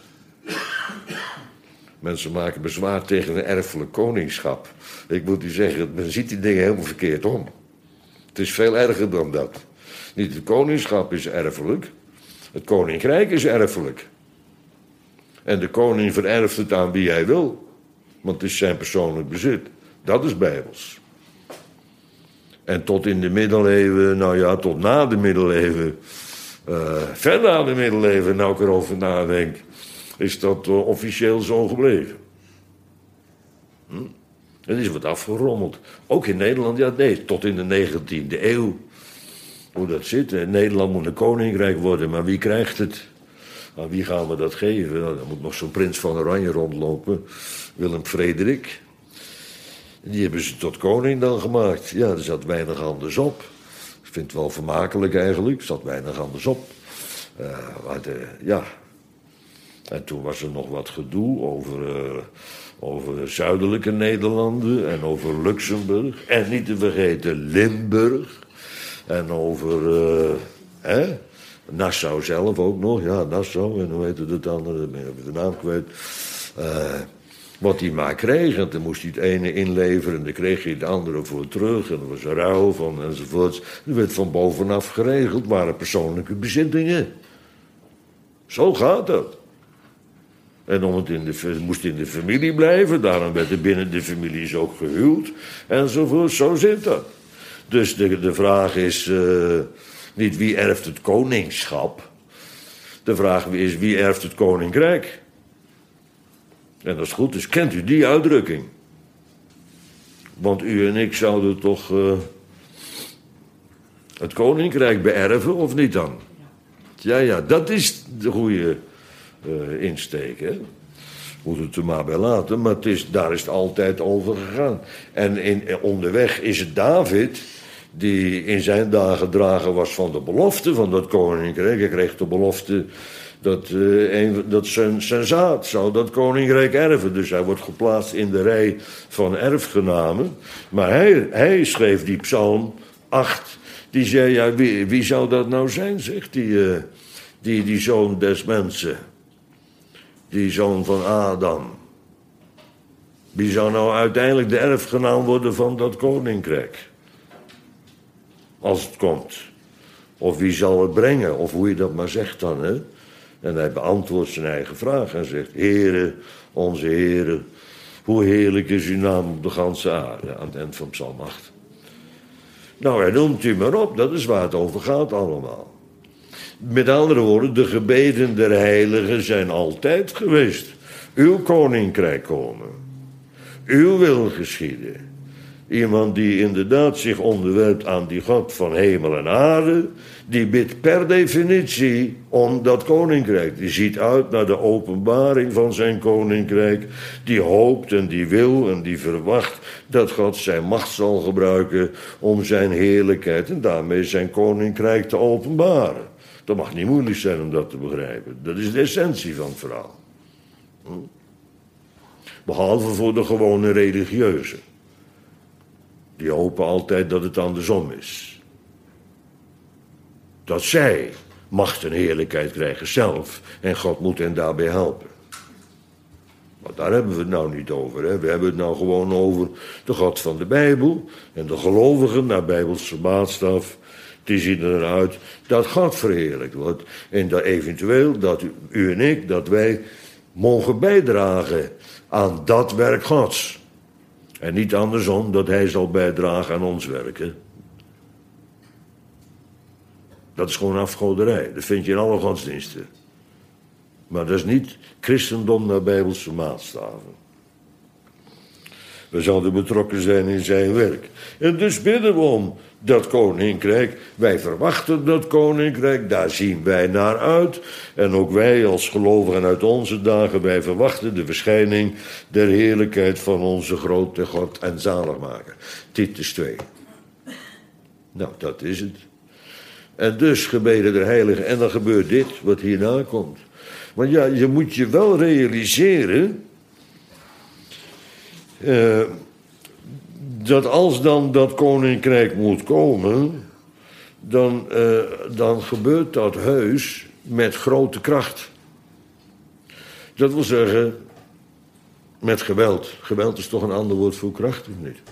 Mensen maken bezwaar tegen een erfelijk koningschap. Ik moet u zeggen, men ziet die dingen helemaal verkeerd om. Het is veel erger dan dat. Niet het koningschap is erfelijk. Het koninkrijk is erfelijk. En de koning vererft het aan wie hij wil. Want het is zijn persoonlijk bezit. Dat is bijbels. En tot in de middeleeuwen, nou ja, tot na de middeleeuwen. Ver na de middeleeuwen, nou ik erover nadenk, is dat officieel zo gebleven. Het is wat afgerommeld. Ook in Nederland, ja nee, tot in de 19e eeuw. Hoe dat zit. Nederland moet een koninkrijk worden, maar wie krijgt het? Aan wie gaan we dat geven? Nou, dan moet nog zo'n prins van Oranje rondlopen. Willem Frederik. Die hebben ze tot koning dan gemaakt. Ja, er zat weinig anders op. Ik vind het wel vermakelijk eigenlijk. Er zat weinig anders op. Ja. En toen was er nog wat gedoe over zuidelijke Nederlanden. En over Luxemburg. En niet te vergeten Limburg. En over... Nassau zelf ook nog, ja, Nassau, en hoe heette het dan, dan ben ik de naam kwijt. Wat hij maar kreeg, en dan moest hij het ene inleveren, en dan kreeg hij het andere voor terug, en er was een ruil van, enzovoorts. Dat werd van bovenaf geregeld, waren persoonlijke bezittingen. Zo gaat dat. En moest in de familie blijven, daarom werd er binnen de families ook gehuwd, enzovoort. Zo zit dat. Dus de vraag is niet wie erft het koningschap. De vraag is wie erft het koninkrijk. En als het goed is, kent u die uitdrukking. Want u en ik zouden toch het koninkrijk beërven, of niet dan? Ja, dat is de goede insteek, hè. Moet het er maar bij laten, maar daar is het altijd over gegaan. En onderweg is het David, die in zijn dagen drager was van de belofte van dat koninkrijk. Hij kreeg de belofte dat zijn zaad zou dat koninkrijk erven. Dus hij wordt geplaatst in de rij van erfgenamen. Maar hij schreef die psalm 8. Die zei, ja, wie zou dat nou zijn, zegt die zoon des mensen. Die zoon van Adam. Wie zou nou uiteindelijk de erfgenaam worden van dat koninkrijk? Als het komt. Of wie zal het brengen? Of hoe je dat maar zegt dan, hè? En hij beantwoordt zijn eigen vraag en zegt, Heere, onze Heere, hoe heerlijk is uw naam op de ganse aarde. Aan het eind van psalm 8. Nou, hij noemt u maar op, dat is waar het over gaat allemaal. Met andere woorden, de gebeden der heiligen zijn altijd geweest. Uw koninkrijk komen. Uw wil geschieden. Iemand die inderdaad zich onderwerpt aan die God van hemel en aarde, die bidt per definitie om dat koninkrijk. Die ziet uit naar de openbaring van zijn koninkrijk. Die hoopt en die wil en die verwacht dat God zijn macht zal gebruiken om zijn heerlijkheid en daarmee zijn koninkrijk te openbaren. Dat mag niet moeilijk zijn om dat te begrijpen. Dat is de essentie van het verhaal. Behalve voor de gewone religieuzen. Die hopen altijd dat het andersom is. Dat zij macht en heerlijkheid krijgen zelf. En God moet hen daarbij helpen. Maar daar hebben we het nou niet over. Hè? We hebben het nou gewoon over de God van de Bijbel. En de gelovigen naar Bijbelse maatstaf. Die zien eruit dat God verheerlijkt wordt. En dat eventueel dat u en ik, dat wij mogen bijdragen aan dat werk Gods. En niet andersom, dat hij zal bijdragen aan ons werken. Dat is gewoon afgoderij. Dat vind je in alle godsdiensten. Maar dat is niet christendom naar Bijbelse maatstaven. We zouden betrokken zijn in zijn werk. En dus bidden we om dat koninkrijk. Wij verwachten dat koninkrijk, daar zien wij naar uit. En ook wij als gelovigen uit onze dagen, wij verwachten de verschijning der heerlijkheid van onze grote God en zaligmaker. Titus 2. Nou, dat is het. En dus gebeden der heiligen, en dan gebeurt dit, wat hierna komt. Want ja, je moet je wel realiseren dat als dan dat koninkrijk moet komen, dan gebeurt dat heus met grote kracht. Dat wil zeggen, met geweld. Geweld is toch een ander woord voor kracht, of niet?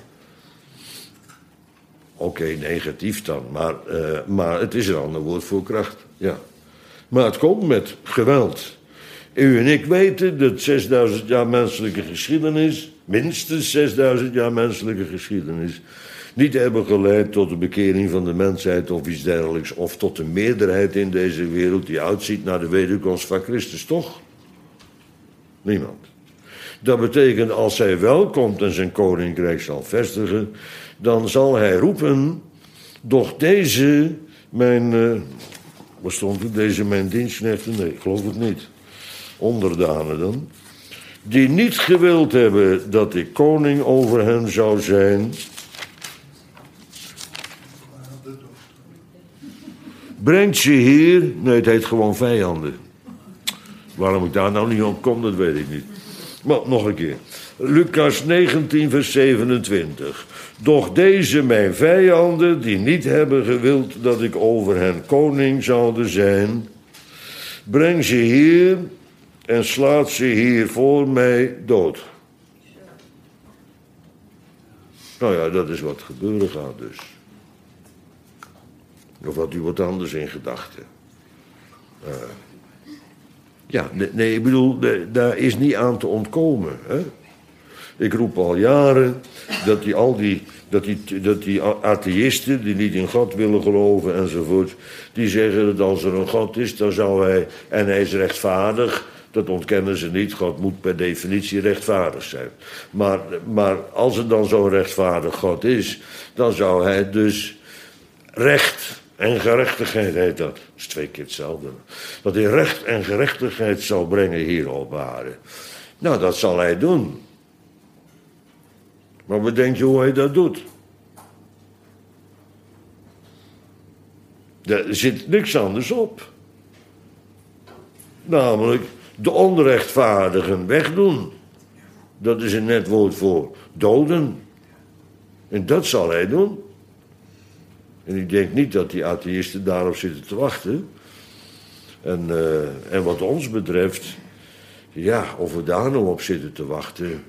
Oké, negatief dan, maar het is een ander woord voor kracht, ja. Maar het komt met geweld. U en ik weten dat 6000 jaar menselijke geschiedenis, minstens 6000 jaar menselijke geschiedenis, niet hebben geleid tot de bekering van de mensheid of iets dergelijks, of tot de meerderheid in deze wereld die uitziet naar de wederkomst van Christus, toch? Niemand. Dat betekent, als hij wel komt en zijn koninkrijk zal vestigen, dan zal hij roepen, doch deze mijn, wat stond er, deze mijn dienstknechten, nee, ik geloof het niet, onderdanen dan, die niet gewild hebben dat ik koning over hen zou zijn, brengt ze hier, nee, het heet gewoon vijanden. Waarom ik daar nou niet op kom, dat weet ik niet. Maar nog een keer. Lucas 19, vers 27. Doch deze mijn vijanden, die niet hebben gewild dat ik over hen koning zoude zijn, breng ze hier en slaat ze hier voor mij dood. Nou ja, dat is wat gebeuren gaat dus. Of had u wat anders in gedachten? Ja, nee, ik bedoel, daar is niet aan te ontkomen. Hè? Ik roep al jaren dat die atheïsten die niet in God willen geloven enzovoort, die zeggen dat als er een God is, dan zou hij, en hij is rechtvaardig, dat ontkennen ze niet, God moet per definitie rechtvaardig zijn. Maar als er dan zo'n rechtvaardig God is, dan zou hij dus recht en gerechtigheid heet dat. Dat is 2 keer hetzelfde. Dat hij recht en gerechtigheid zal brengen hier op aarde. Nou, dat zal hij doen. Maar bedenk je hoe hij dat doet. Er zit niks anders op. Namelijk de onrechtvaardigen wegdoen. Dat is een net woord voor doden. En dat zal hij doen. En ik denk niet dat die atheïsten daarop zitten te wachten. En wat ons betreft, ja, of we daar nou op zitten te wachten.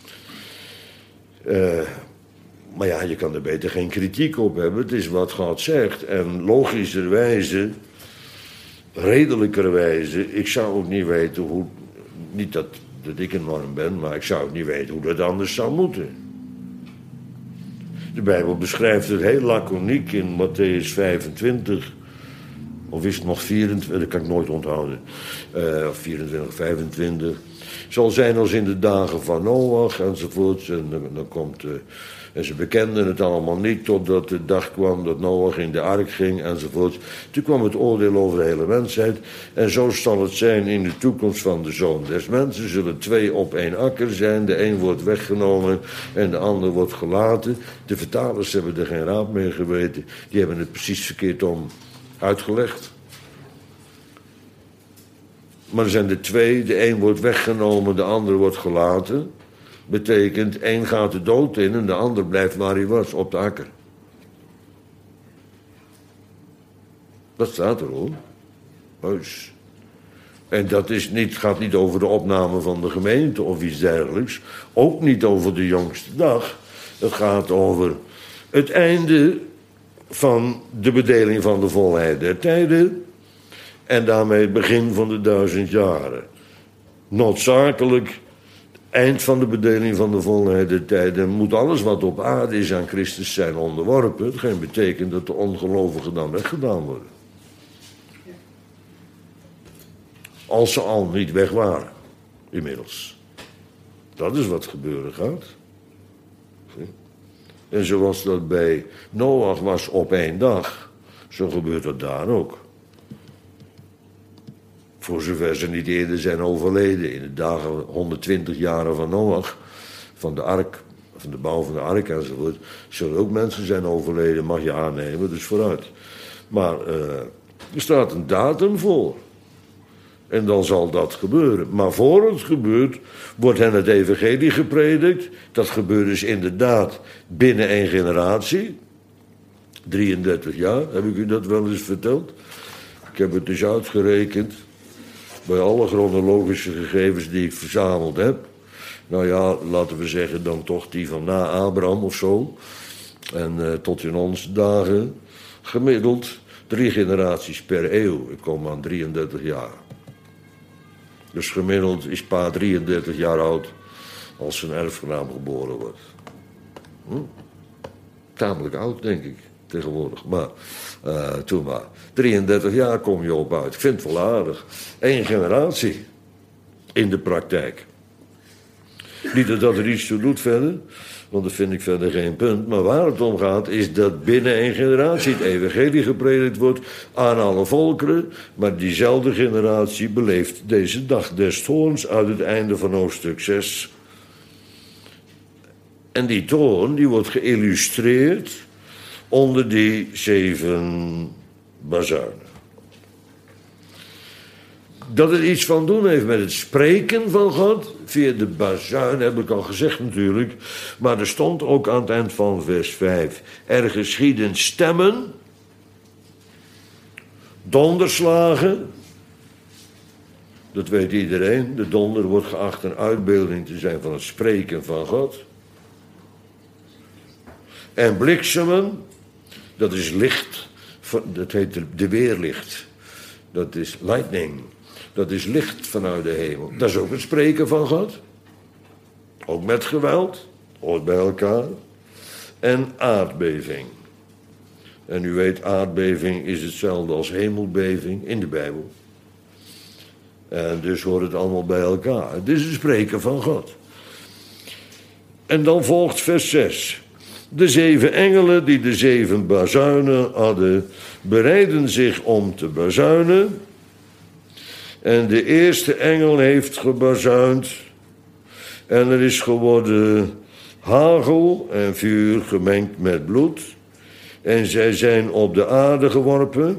Maar ja, je kan er beter geen kritiek op hebben. Het is wat God zegt. En logischerwijze, redelijkerwijze, ik zou ook niet weten hoe. Niet dat ik een norm ben, maar ik zou ook niet weten hoe dat anders zou moeten. De Bijbel beschrijft het heel laconiek in Mattheüs 25. Of is het nog 24? Dat kan ik nooit onthouden. 24, 25. Zal zijn als in de dagen van Noach enzovoort. En dan komt. En ze bekenden het allemaal niet totdat de dag kwam dat Noach in de ark ging enzovoort. Toen kwam het oordeel over de hele mensheid. En zo zal het zijn in de toekomst van de Zoon des Mensen. Zullen 2 op 1 akker zijn. De een wordt weggenomen en de ander wordt gelaten. De vertalers hebben er geen raad mee geweten. Die hebben het precies verkeerd om uitgelegd. Maar er zijn er 2. De een wordt weggenomen, de ander wordt gelaten. Betekent, 1 gaat de dood in en de ander blijft waar hij was, op de akker. Dat staat er hoor. Heus. En dat gaat niet over de opname van de gemeente of iets dergelijks. Ook niet over de jongste dag. Het gaat over het einde van de bedeling van de volheid der tijden. En daarmee het begin van de 1000 jaren. Noodzakelijk, eind van de bedeling van de volheid der tijden, moet alles wat op aarde is aan Christus zijn onderworpen. Hetgeen betekent dat de ongelovigen dan weggedaan worden. Als ze al niet weg waren, inmiddels. Dat is wat gebeuren gaat. En zoals dat bij Noach was op 1 dag, zo gebeurt dat daar ook. Voor zover ze niet eerder zijn overleden. In de dagen, 120 jaren van Noach, van de ark, van de bouw van de ark enzovoort, zullen ook mensen zijn overleden, mag je aannemen, dus vooruit. Maar er staat een datum voor. En dan zal dat gebeuren. Maar voor het gebeurt, wordt hen het evangelie gepredikt. Dat gebeurt dus inderdaad binnen 1 generatie. 33 jaar, heb ik u dat wel eens verteld? Ik heb het dus uitgerekend. Bij alle chronologische gegevens die ik verzameld heb. Nou ja, laten we zeggen dan toch die van na Abraham of zo. En tot in onze dagen gemiddeld 3 generaties per eeuw. Ik kom aan 33 jaar. Dus gemiddeld is pa 33 jaar oud als zijn erfgenaam geboren wordt. Tamelijk oud, denk ik, tegenwoordig. Maar toen maar. 33 jaar kom je op uit. Ik vind het wel aardig. 1 generatie in de praktijk. Niet dat dat er iets toe doet verder, want dat vind ik verder geen punt. Maar waar het om gaat is dat binnen 1 generatie het evangelie gepredikt wordt aan alle volkeren. Maar diezelfde generatie beleeft deze dag des toorns uit het einde van hoofdstuk 6. En die toorn die wordt geïllustreerd onder die 7 bazuinen. Dat het iets van doen heeft met het spreken van God, via de bazuin, heb ik al gezegd natuurlijk. Maar er stond ook aan het eind van vers 5. Er geschieden stemmen, donderslagen. Dat weet iedereen. De donder wordt geacht een uitbeelding te zijn van het spreken van God. En bliksemen, dat is licht, dat heet de weerlicht. Dat is lightning. Dat is licht vanuit de hemel. Dat is ook het spreken van God. Ook met geweld. Hoort bij elkaar. En aardbeving. En u weet, aardbeving is hetzelfde als hemelbeving in de Bijbel. En dus hoort het allemaal bij elkaar. Dit is het spreken van God. En dan volgt vers 6. De 7 engelen die de 7 bazuinen hadden, bereiden zich om te bazuinen. En de eerste engel heeft gebazuind. En er is geworden hagel en vuur gemengd met bloed. En zij zijn op de aarde geworpen.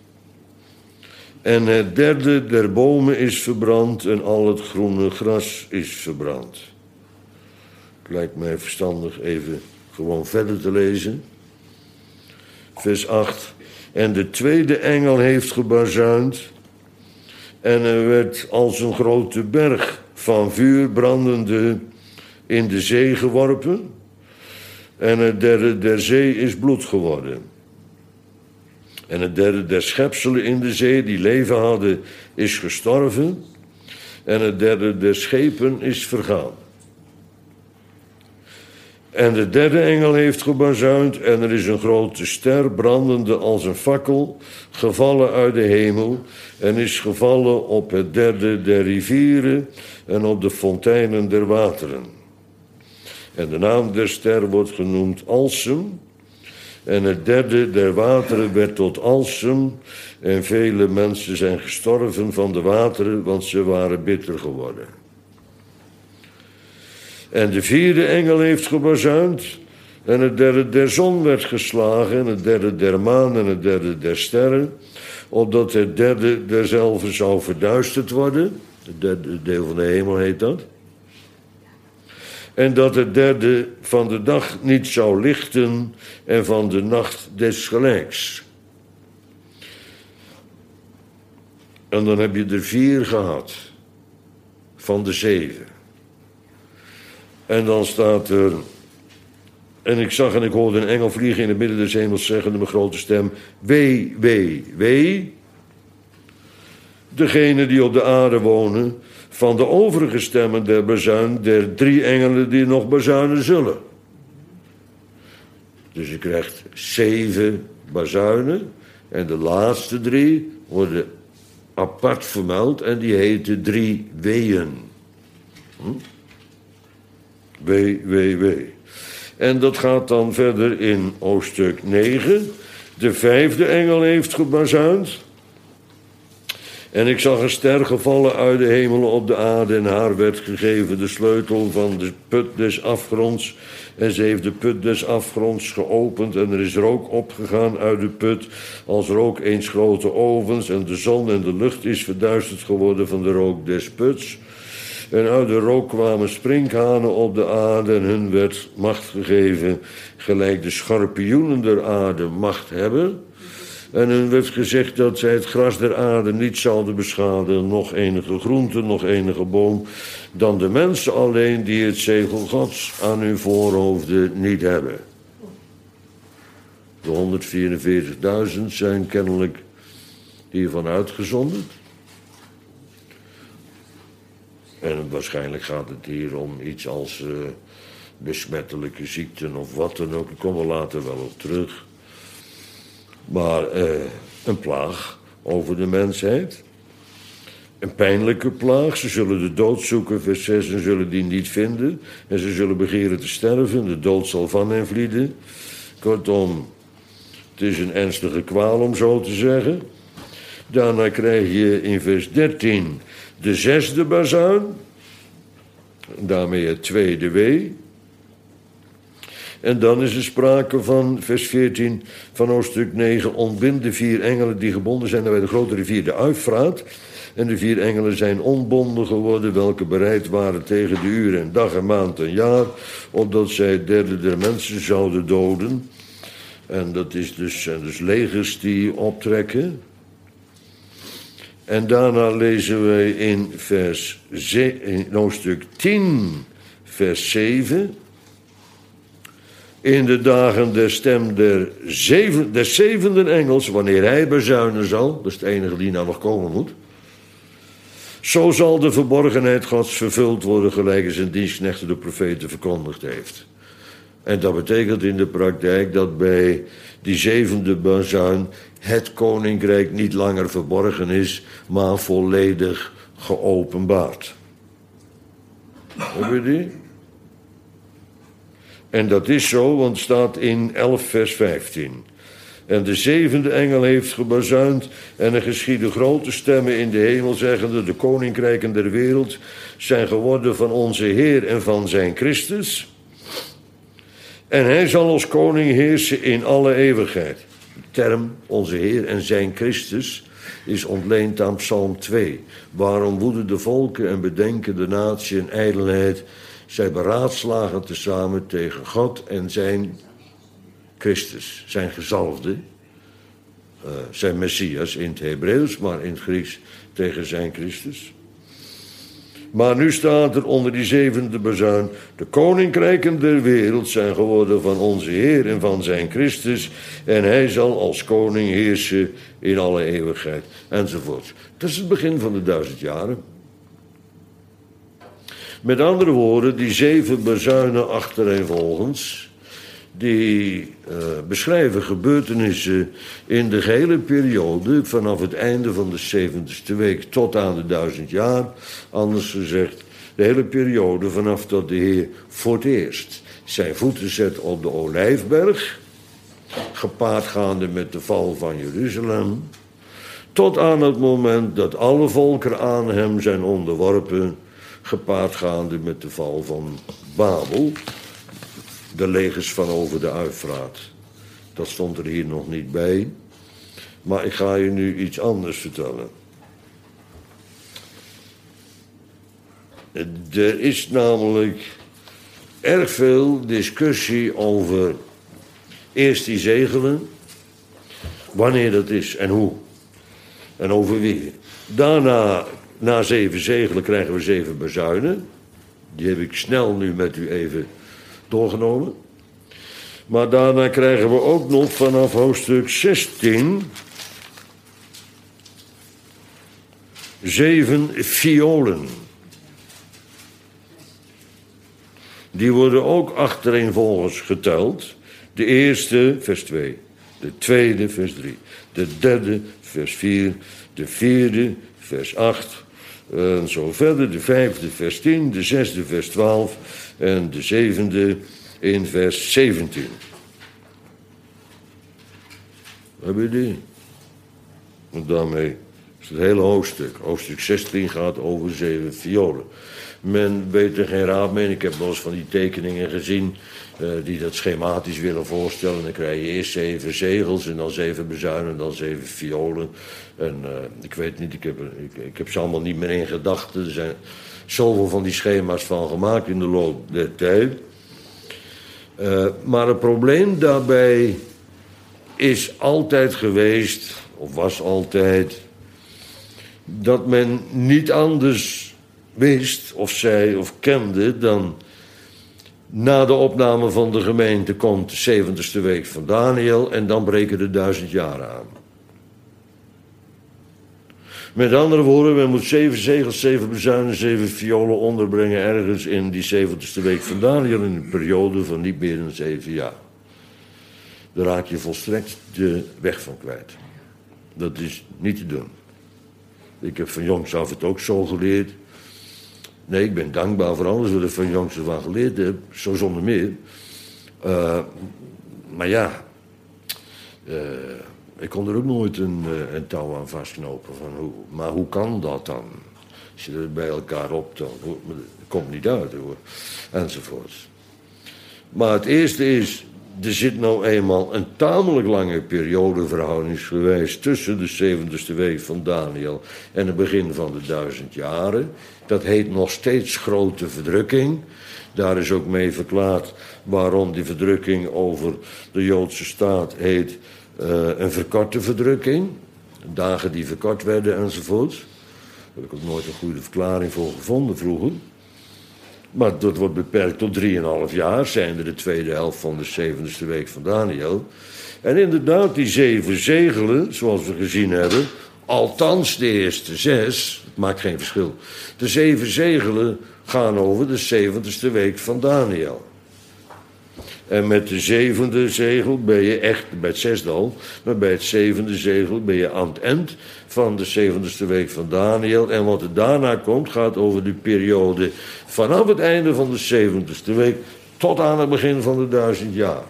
En het derde der bomen is verbrand en al het groene gras is verbrand. Het lijkt mij verstandig even gewoon verder te lezen. Vers 8. En de tweede engel heeft gebazuind. En er werd als een grote berg van vuur brandende in de zee geworpen. En het derde der zee is bloed geworden. En het derde der schepselen in de zee die leven hadden is gestorven. En het derde der schepen is vergaan. En de derde engel heeft gebazuind en er is een grote ster brandende als een fakkel gevallen uit de hemel en is gevallen op het derde der rivieren en op de fonteinen der wateren. En de naam der ster wordt genoemd Alsem. En het derde der wateren werd tot Alsem. En vele mensen zijn gestorven van de wateren, want ze waren bitter geworden. En de vierde engel heeft gebazuind. En het derde der zon werd geslagen. En het derde der maan en het derde der sterren. Opdat het derde derzelve zou verduisterd worden. Het derde deel van de hemel heet dat. En dat het derde van de dag niet zou lichten en van de nacht desgelijks. En dan heb je er 4 gehad van de 7. En dan staat er... En ik zag en ik hoorde een engel vliegen in het midden des hemels zeggen met grote stem: wee, wee, wee. Degene die op de aarde wonen, van de overige stemmen der bazuin, der 3 engelen die nog bazuinen zullen. Dus je krijgt 7 bazuinen en de laatste 3 worden apart vermeld en die heten 3 weeën. Wee, wee, wee. En dat gaat dan verder in hoofdstuk 9. De 5e engel heeft gebazuind. En ik zag een ster gevallen uit de hemelen op de aarde en haar werd gegeven de sleutel van de put des afgronds. En ze heeft de put des afgronds geopend en er is rook opgegaan uit de put als rook eens grote ovens en de zon en de lucht is verduisterd geworden van de rook des puts. En uit de rook kwamen sprinkhanen op de aarde en hun werd macht gegeven, gelijk de schorpioenen der aarde macht hebben. En hun werd gezegd dat zij het gras der aarde niet zouden beschadigen, nog enige groente, nog enige boom, dan de mensen alleen die het zegel Gods aan hun voorhoofden niet hebben. De 144.000 zijn kennelijk hiervan uitgezonderd. En waarschijnlijk gaat het hier om iets als besmettelijke ziekten of wat dan ook. Ik kom er later wel op terug. Maar een plaag over de mensheid. Een pijnlijke plaag. Ze zullen de dood zoeken, vers 6, en zullen die niet vinden. En ze zullen begeren te sterven. De dood zal van hen vlieden. Kortom, het is een ernstige kwaal om zo te zeggen. Daarna krijg je in vers 13 de 6e bazuin. Daarmee het tweede wee. En dan is er sprake van, vers 14 van hoofdstuk 9... ontbind de 4 engelen die gebonden zijn bij de grote rivier de Uifraat. En de 4 engelen zijn onbonden geworden, welke bereid waren tegen de uren en dag en maand en jaar, opdat zij het derde der mensen zouden doden. En dat is dus legers die optrekken. En daarna lezen wij in hoofdstuk 10, vers 7... in de dagen der stem des 7e engels, wanneer hij bezuinen zal, dat is het enige die nou nog komen moet. Zo zal de verborgenheid Gods vervuld worden, gelijk zijn dienstknechten de profeten verkondigd heeft. En dat betekent in de praktijk dat bij die zevende bazuin het koninkrijk niet langer verborgen is, maar volledig geopenbaard. Heb je die? En dat is zo, want het staat in 11 vers 15. En de zevende engel heeft gebazuind en er geschieden grote stemmen in de hemel, zeggende: de koninkrijken der wereld zijn geworden van onze Heer en van zijn Christus. En hij zal als koning heersen in alle eeuwigheid. De term onze Heer en zijn Christus is ontleend aan Psalm 2. Waarom woeden de volken en bedenken de natie en ijdelheid? Zij beraadslagen tezamen tegen God en zijn Christus, zijn gezalfde, zijn Messias in het Hebreeuws, maar in het Grieks tegen zijn Christus. Maar nu staat er onder die zevende bazuin: de koninkrijken der wereld zijn geworden van onze Heer en van zijn Christus, en hij zal als koning heersen in alle eeuwigheid, enzovoort. Dat is het begin van de 1000 jaren. Met andere woorden, die 7 bazuinen achtereenvolgens, die beschrijven gebeurtenissen in de gehele periode vanaf het einde van de 70ste week tot aan de 1000 jaar. Anders gezegd, de hele periode vanaf dat de Heer voor het eerst zijn voeten zet op de Olijfberg, gepaard gaande met de val van Jeruzalem, tot aan het moment dat alle volkeren aan hem zijn onderworpen, gepaard gaande met de val van Babel, de legers van over de Uifraat. Dat stond er hier nog niet bij. Maar ik ga je nu iets anders vertellen. Er is namelijk erg veel discussie over eerst die zegelen, wanneer dat is en hoe. En over wie. Daarna, na 7 zegelen, krijgen we 7 bazuinen. Die heb ik snel nu met u even doorgenomen. Maar daarna krijgen we ook nog vanaf hoofdstuk 16 7 violen. Die worden ook achtereenvolgens geteld. De eerste, vers 2. De tweede, vers 3. De derde, vers 4. De vierde, vers 8. En zo verder. De vijfde, vers 10. De zesde, vers 12. En de zevende, in vers 17. Heb je die? En daarmee is het hele hoofdstuk. Hoofdstuk 16 gaat over 7 violen. Men weet er geen raad mee. Ik heb wel eens van die tekeningen gezien die dat schematisch willen voorstellen. Dan krijg je eerst 7 zegels en dan 7 bezuinen en dan 7 violen. En ik weet niet, ik heb ze allemaal niet meer in gedachten. Er zijn zoveel van die schema's van gemaakt in de loop der tijd. Maar het probleem daarbij is altijd geweest, of was altijd, dat men niet anders wist, of zei, of kende, dan na de opname van de gemeente komt de 70ste week van Daniel en dan breken de 1000 jaar aan. Met andere woorden, men moet 7 zegels, 7 bezuinen, 7 violen onderbrengen ergens in die 70ste week van Daniel in een periode van niet meer dan 7 jaar. Daar raak je volstrekt de weg van kwijt. Dat is niet te doen. Ik heb van jongs af het ook zo geleerd. Nee, ik ben dankbaar voor alles wat ik van jongs af aan geleerd heb. Zo zonder meer. Maar ja, ik kon er ook nooit een touw aan vastknopen. Maar hoe kan dat dan? Als je er bij elkaar optelt, dat komt niet uit hoor. Enzovoort. Maar het eerste is, er zit nou eenmaal een tamelijk lange periode verhoudingsgewijs tussen de 70ste week van Daniel en het begin van de 1000 jaren. Dat heet nog steeds grote verdrukking. Daar is ook mee verklaard waarom die verdrukking over de Joodse staat heet een verkorte verdrukking. Dagen die verkort werden enzovoort. Daar heb ik ook nooit een goede verklaring voor gevonden vroeger. Maar dat wordt beperkt tot 3,5 jaar, zijnde de tweede helft van de 70ste week van Daniel. En inderdaad, die 7 zegelen, zoals we gezien hebben, Althans de eerste 6, het maakt geen verschil. De 7 zegelen gaan over de 70ste week van Daniel. En met de 7e zegel ben je echt, bij het 6e al, maar bij het 7e zegel ben je aan het eind van de 70ste week van Daniel. En wat er daarna komt, gaat over de periode vanaf het einde van de 70ste week tot aan het begin van de 1000 jaren.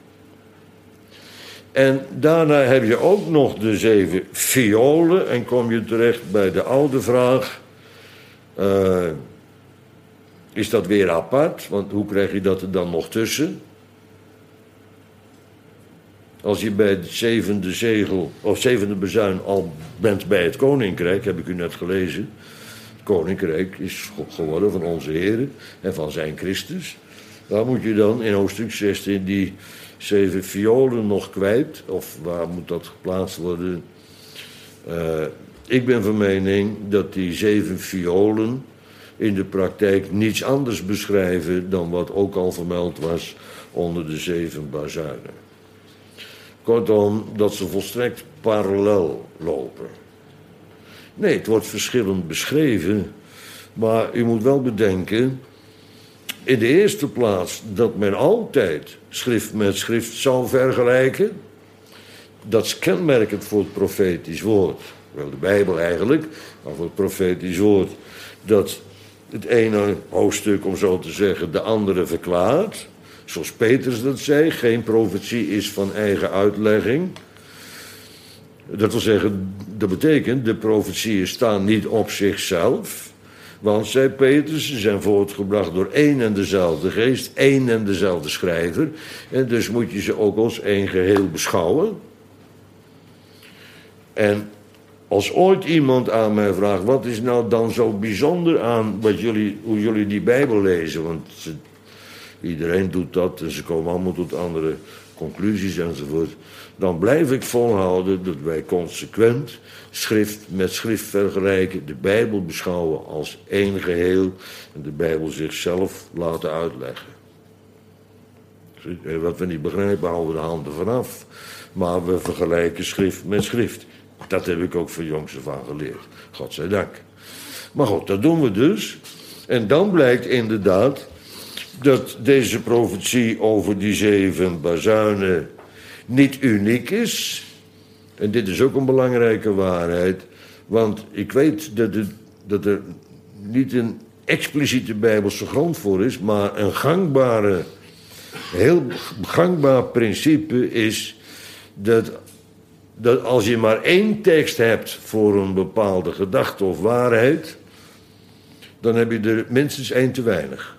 En daarna heb je ook nog de 7 violen en kom je terecht bij de oude vraag. Is dat weer apart? Want hoe krijg je dat er dan nog tussen? Als je bij het 7e zegel, of 7e bezuin al bent bij het koninkrijk, heb ik u net gelezen. Het koninkrijk is geworden van onze Heer en van zijn Christus. Daar moet je dan in hoofdstuk 16 die 7 violen nog kwijt. Of waar moet dat geplaatst worden? Ik ben van mening dat die 7 violen in de praktijk niets anders beschrijven dan wat ook al vermeld was onder de 7 bazuinen. Kortom, dat ze volstrekt parallel lopen. Nee, het wordt verschillend beschreven, maar u moet wel bedenken, in de eerste plaats dat men altijd schrift met schrift zou vergelijken. Dat is kenmerkend voor het profetisch woord. Wel de Bijbel eigenlijk, maar voor het profetisch woord. Dat het ene hoofdstuk, om zo te zeggen, de andere verklaart. Zoals Petrus dat zei, geen profetie is van eigen uitlegging. Dat wil zeggen, dat betekent, de profetieën staan niet op zichzelf. Want, zei Petrus, ze zijn voortgebracht door één en dezelfde geest, één en dezelfde schrijver. En dus moet je ze ook als één geheel beschouwen. En als ooit iemand aan mij vraagt, wat is nou dan zo bijzonder aan hoe jullie die Bijbel lezen? Want iedereen doet dat en ze komen allemaal tot andere conclusies enzovoort. Dan blijf ik volhouden dat wij consequent schrift met schrift vergelijken, de Bijbel beschouwen als één geheel en de Bijbel zichzelf laten uitleggen. Wat we niet begrijpen, houden we de handen vanaf. Maar we vergelijken schrift met schrift. Dat heb ik ook van jongs af aan geleerd. Godzijdank. Maar goed, dat doen we dus. En dan blijkt inderdaad dat deze profetie over die 7 bazuinen niet uniek is. En dit is ook een belangrijke waarheid. Want ik weet dat er niet een expliciete Bijbelse grond voor is, maar een heel gangbaar principe is dat als je maar één tekst hebt voor een bepaalde gedachte of waarheid, dan heb je er minstens 1 te weinig.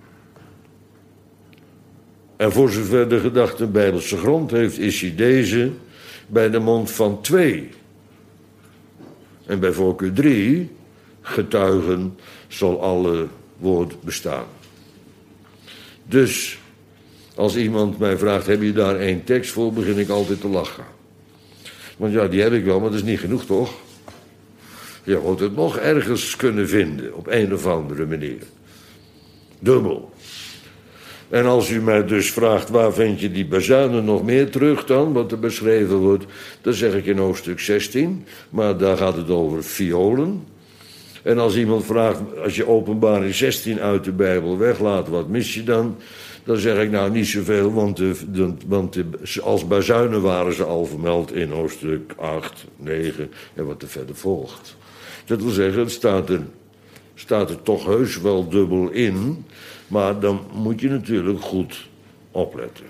En voor zover de gedachte een Bijbelse grond heeft, is hij deze bij de mond van 2. En bij voorkeur 3 getuigen zal alle woord bestaan. Dus als iemand mij vraagt, heb je daar 1 tekst voor, begin ik altijd te lachen. Want ja, die heb ik wel, maar dat is niet genoeg, toch? Je moet het nog ergens kunnen vinden, op een of andere manier. Dubbel. En als u mij dus vraagt, waar vind je die bazuinen nog meer terug dan, wat er beschreven wordt, dan zeg ik in hoofdstuk 16, maar daar gaat het over violen. En als iemand vraagt, als je Openbaring 16 uit de Bijbel weglaat, wat mis je dan? Dan zeg ik nou niet zoveel, want als bazuinen waren ze al vermeld in hoofdstuk 8, 9 en wat er verder volgt. Dat wil zeggen, het staat er toch heus wel dubbel in, maar dan moet je natuurlijk goed opletten.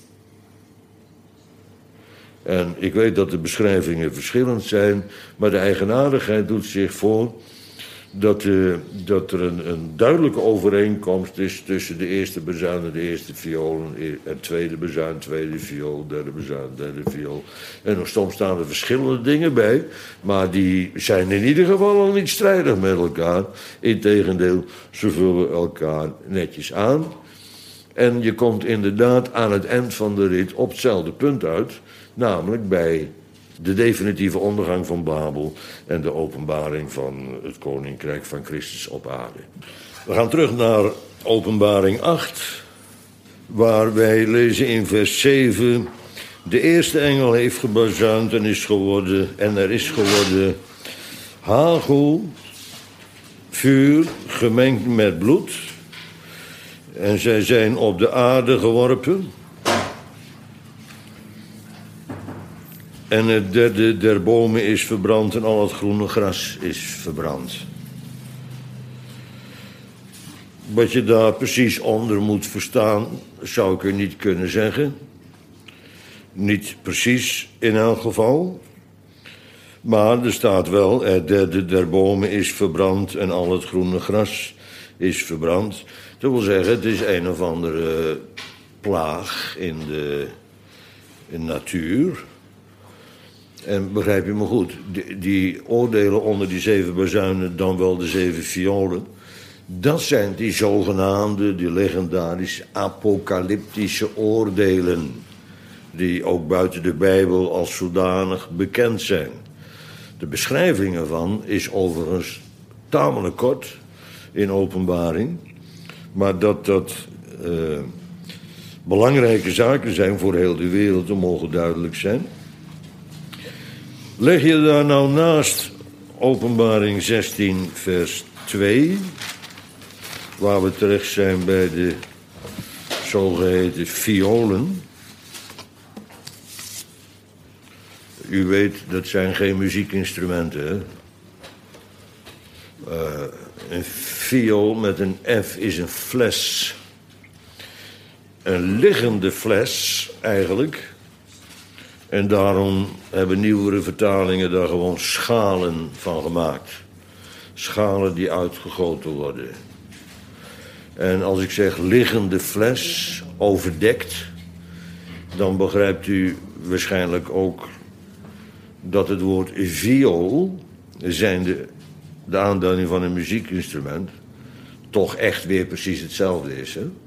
En ik weet dat de beschrijvingen verschillend zijn, maar de eigenaardigheid doet zich voor dat er een duidelijke overeenkomst is tussen de eerste bazuin en de eerste viool, en tweede bazuin, tweede viool, derde bazuin, derde viool. En soms staan er verschillende dingen bij, maar die zijn in ieder geval al niet strijdig met elkaar. Integendeel, ze vullen elkaar netjes aan. En je komt inderdaad aan het eind van de rit op hetzelfde punt uit, namelijk bij de definitieve ondergang van Babel en de openbaring van het koninkrijk van Christus op aarde. We gaan terug naar Openbaring 8, waar wij lezen in vers 7 De eerste engel heeft gebazuind en er is geworden hagel, vuur gemengd met bloed. En zij zijn op de aarde geworpen. En het derde der bomen is verbrand en al het groene gras is verbrand. Wat je daar precies onder moet verstaan, zou ik u niet kunnen zeggen. Niet precies in elk geval. Maar er staat wel, het derde der bomen is verbrand en al het groene gras is verbrand. Dat wil zeggen, het is een of andere plaag in de natuur. En begrijp je me goed, die oordelen onder die 7 bazuinen, dan wel de 7 violen. Dat zijn die zogenaamde, die legendarische apocalyptische oordelen. Die ook buiten de Bijbel als zodanig bekend zijn. De beschrijving ervan is overigens tamelijk kort in Openbaring. Maar dat belangrijke zaken zijn voor heel de wereld, dat mogen duidelijk zijn. Leg je daar nou naast Openbaring 16 vers 2... waar we terecht zijn bij de zogeheten violen. U weet, dat zijn geen muziekinstrumenten, hè? Een viool met een F is een fles. Een liggende fles, eigenlijk. En daarom hebben nieuwere vertalingen daar gewoon schalen van gemaakt. Schalen die uitgegoten worden. En als ik zeg liggende fles, overdekt, dan begrijpt u waarschijnlijk ook dat het woord viool, zijnde de aanduiding van een muziekinstrument, toch echt weer precies hetzelfde is. Hè?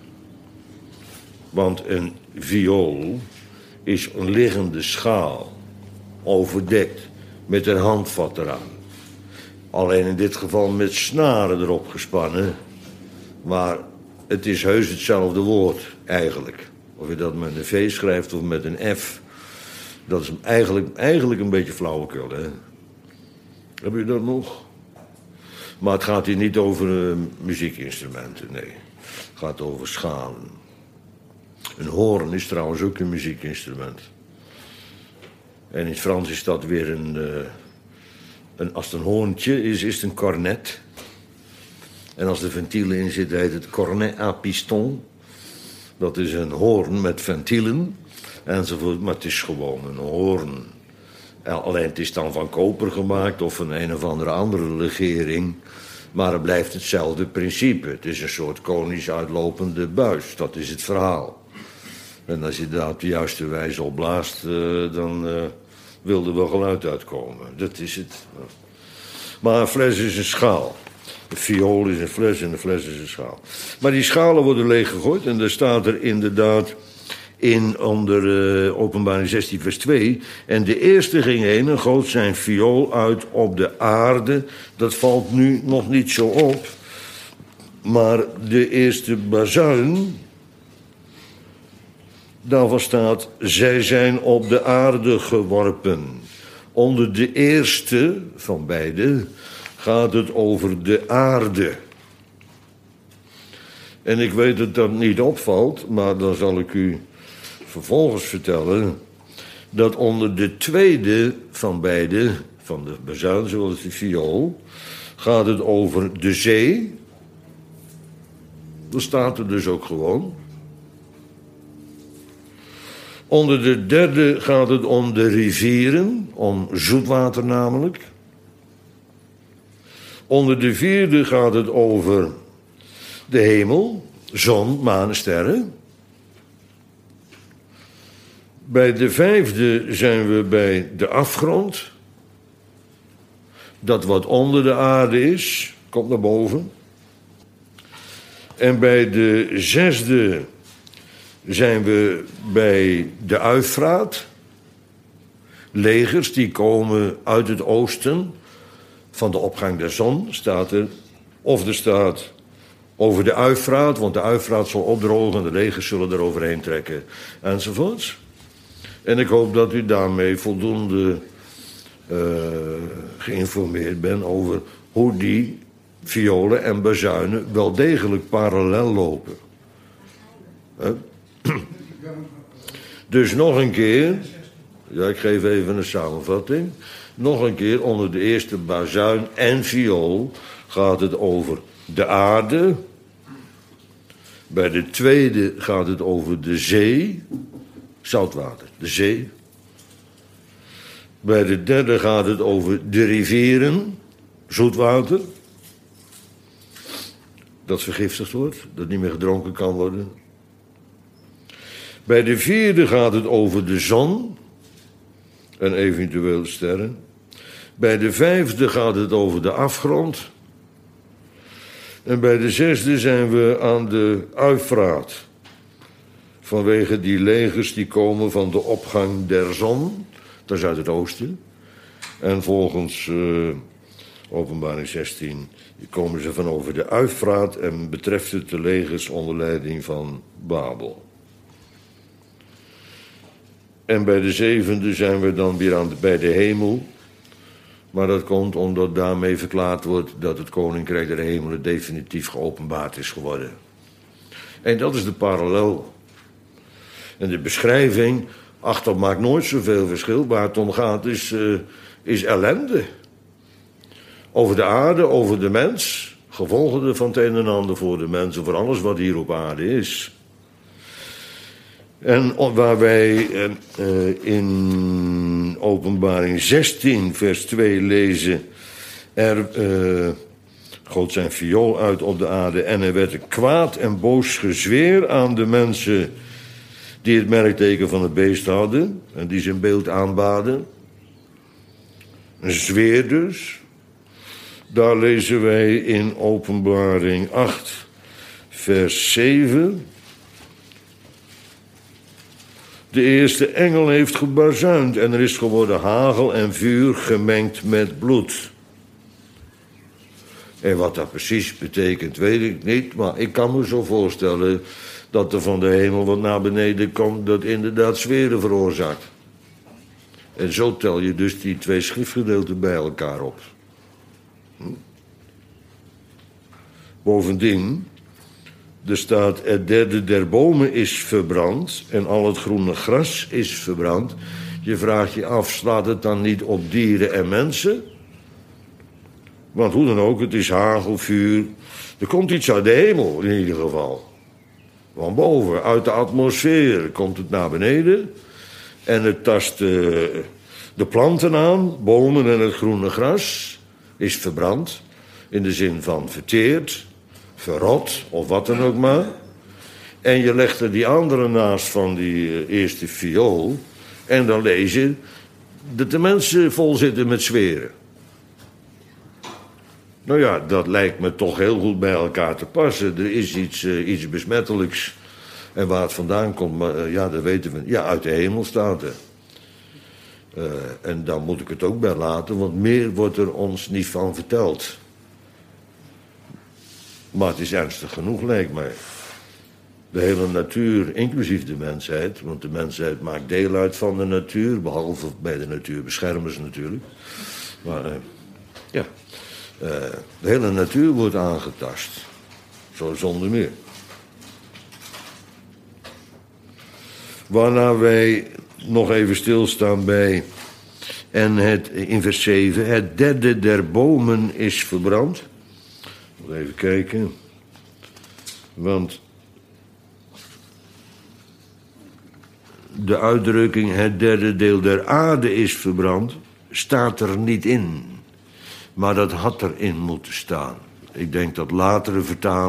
Want een viool is een liggende schaal, overdekt, met een handvat eraan. Alleen in dit geval met snaren erop gespannen. Maar het is heus hetzelfde woord, eigenlijk. Of je dat met een V schrijft of met een F. Dat is eigenlijk een beetje flauwekul, hè. Heb je dat nog? Maar het gaat hier niet over muziekinstrumenten, nee. Het gaat over schalen. Een hoorn is trouwens ook een muziekinstrument. En in het Frans is dat weer als het een hoorntje is, is het een cornet. En als er ventielen in zitten, heet het cornet à piston. Dat is een hoorn met ventielen enzovoort, maar het is gewoon een hoorn. Alleen het is dan van koper gemaakt of van een of andere legering. Maar het blijft hetzelfde principe. Het is een soort konisch uitlopende buis. Dat is het verhaal. En als je daar op de juiste wijze op blaast, dan wil er wel geluid uitkomen. Dat is het. Maar een fles is een schaal. Een viool is een fles en een fles is een schaal. Maar die schalen worden leeggegooid en daar staat er inderdaad in onder Openbaring 16 vers 2. En de eerste ging heen en goot zijn viool uit op de aarde. Dat valt nu nog niet zo op. Maar de eerste bazuin, daarvan staat, zij zijn op de aarde geworpen. Onder de eerste van beide gaat het over de aarde. En ik weet dat dat niet opvalt, maar dan zal ik u vervolgens vertellen dat onder de tweede van beide, van de bazuin zoals de viool, gaat het over de zee. Dat staat er dus ook gewoon. Onder de derde gaat het om de rivieren, om zoetwater namelijk. Onder de vierde gaat het over de hemel, zon, maan en sterren. Bij de vijfde zijn we bij de afgrond. Dat wat onder de aarde is, komt naar boven. En bij de zesde zijn we bij de Uifraat. Legers die komen uit het oosten. Van de opgang der zon staat er. Of er staat over de Uifraat, want de Uifraat zal opdrogen en de legers zullen er overheen trekken. Enzovoorts. En ik hoop dat u daarmee voldoende geïnformeerd bent over hoe die violen en bazuinen wel degelijk parallel lopen. Dus nog een keer, ja, ik geef even een samenvatting. Nog een keer, onder de eerste bazuin en viool gaat het over de aarde. Bij de tweede gaat het over de zee, zoutwater, de zee. Bij de derde gaat het over de rivieren, zoetwater. Dat vergiftigd wordt, dat niet meer gedronken kan worden. Bij de vierde gaat het over de zon en eventueel sterren. Bij de vijfde gaat het over de afgrond. En bij de zesde zijn we aan de Uifraat. Vanwege die legers die komen van de opgang der zon, dat is uit het oosten. En volgens Openbaring 16 komen ze van over de Uifraat en betreft het de legers onder leiding van Babel. En bij de zevende zijn we dan weer bij de hemel. Maar dat komt omdat daarmee verklaard wordt dat het koninkrijk der hemelen definitief geopenbaard is geworden. En dat is de parallel. En de beschrijving, ach, dat maakt nooit zoveel verschil. Waar het om gaat is ellende. Over de aarde, over de mens. Gevolgen van het een en ander voor de mensen, voor alles wat hier op aarde is. En waar wij in Openbaring 16, vers 2 lezen, God zijn viool uit op de aarde en er werd een kwaad en boos gezweer aan de mensen die het merkteken van het beest hadden en die zijn beeld aanbaden. Een zweer dus. Daar lezen wij in Openbaring 8, vers 7... De eerste engel heeft gebazuind en er is geworden hagel en vuur gemengd met bloed. En wat dat precies betekent, weet ik niet. Maar ik kan me zo voorstellen dat er van de hemel wat naar beneden komt dat inderdaad zweren veroorzaakt. En zo tel je dus die twee schriftgedeelten bij elkaar op. Bovendien, er staat, het derde der bomen is verbrand en al het groene gras is verbrand. Je vraagt je af, slaat het dan niet op dieren en mensen? Want hoe dan ook, het is hagel, vuur. Er komt iets uit de hemel in ieder geval. Van boven, uit de atmosfeer komt het naar beneden. En het tast de planten aan, bomen en het groene gras, is verbrand. In de zin van verteerd, verrot of wat dan ook maar. En je legt er die andere naast van die eerste viool. En dan lees je dat de mensen vol zitten met zweren. Nou ja, dat lijkt me toch heel goed bij elkaar te passen. Er is iets besmettelijks. En waar het vandaan komt, maar, ja, dat weten we. Ja, uit de hemel staat er. En daar moet ik het ook bij laten, want meer wordt er ons niet van verteld. Maar het is ernstig genoeg, lijkt mij. De hele natuur, inclusief de mensheid, want de mensheid maakt deel uit van de natuur, behalve bij de natuurbeschermers natuurlijk. Maar ja, de hele natuur wordt aangetast. Zo zonder meer. Waarna wij nog even stilstaan bij, en in vers 7, het derde der bomen is verbrand. Even kijken. Want de uitdrukking het derde deel der aarde is verbrand staat er niet in. Maar dat had erin moeten staan. Ik denk dat latere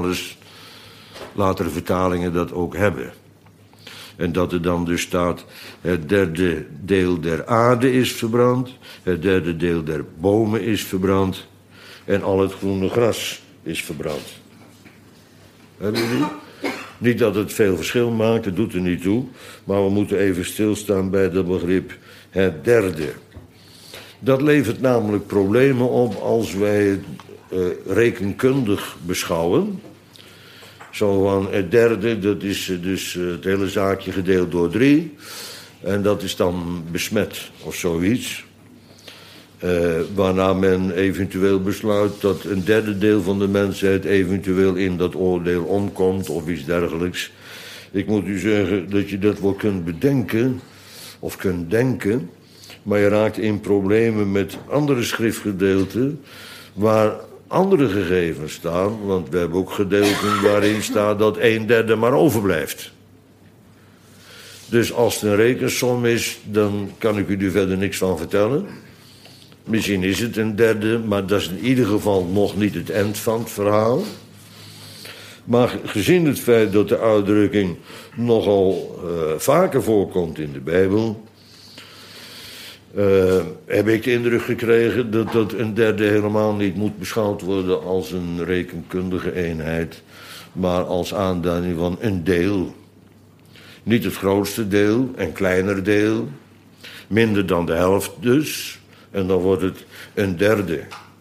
vertalingen dat ook hebben. En dat er dan dus staat, het derde deel der aarde is verbrand, het derde deel der bomen is verbrand en al het groene gras is verbrand. Hebben jullie? Niet dat het veel verschil maakt, dat doet er niet toe, maar we moeten even stilstaan bij dat begrip het derde. Dat levert namelijk problemen op als wij het rekenkundig beschouwen. Zo van het derde, dat is dus het hele zaakje gedeeld door 3. En dat is dan besmet of zoiets. Waarna men eventueel besluit dat een derde deel van de mensheid eventueel in dat oordeel omkomt of iets dergelijks. Ik moet u zeggen dat je dat wel kunt bedenken of kunt denken, maar je raakt in problemen met andere schriftgedeelten waar andere gegevens staan, want we hebben ook gedeelten waarin staat dat 1/3 maar overblijft. Dus als het een rekensom is, dan kan ik u er verder niks van vertellen. Misschien is het 1/3, maar dat is in ieder geval nog niet het eind van het verhaal. Maar gezien het feit dat de uitdrukking nogal vaker voorkomt in de Bijbel, heb ik de indruk gekregen dat dat 1/3 helemaal niet moet beschouwd worden als een rekenkundige eenheid, maar als aanduiding van een deel. Niet het grootste deel, een kleiner deel, minder dan de helft dus, en dan wordt het 1/3.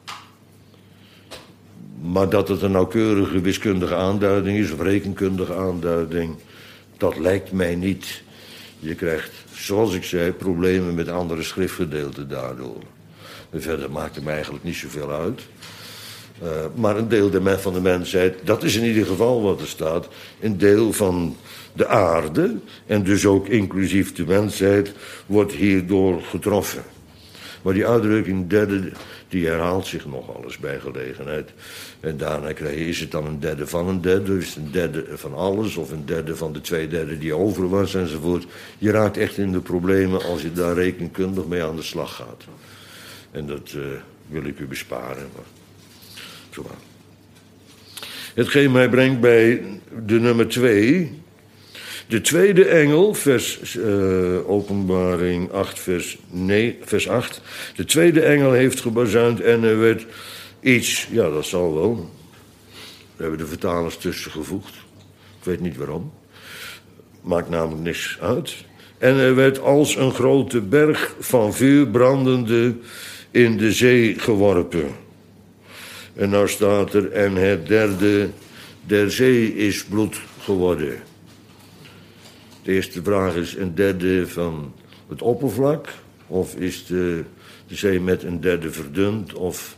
Maar dat het een nauwkeurige wiskundige aanduiding is, of rekenkundige aanduiding, dat lijkt mij niet. Je krijgt, zoals ik zei, problemen met andere schriftgedeelten daardoor. En verder maakt het me eigenlijk niet zoveel uit. Maar een deel van de mensheid, dat is in ieder geval wat er staat, een deel van de aarde, en dus ook inclusief de mensheid, wordt hierdoor getroffen. Maar die uitdrukking 1/3, die herhaalt zich nog alles bij gelegenheid. En daarna is het dan 1/3 van 1/3, is het 1/3 van alles, of 1/3 van de 2/3 die over was, enzovoort. Je raakt echt in de problemen als je daar rekenkundig mee aan de slag gaat. En dat wil ik u besparen. Maar zo maar. Hetgeen mij brengt bij de nummer 2. De tweede engel, Openbaring 8, vers 8. De tweede engel heeft gebazuind en er werd iets, ja dat zal wel. Daar hebben de vertalers tussen gevoegd. Ik weet niet waarom. Maakt namelijk niks uit. En er werd als een grote berg van vuur brandende in de zee geworpen. En nou staat er, en het 1/3 der zee is bloed geworden. De eerste vraag is 1/3 van het oppervlak, of is de zee met 1/3 verdund, of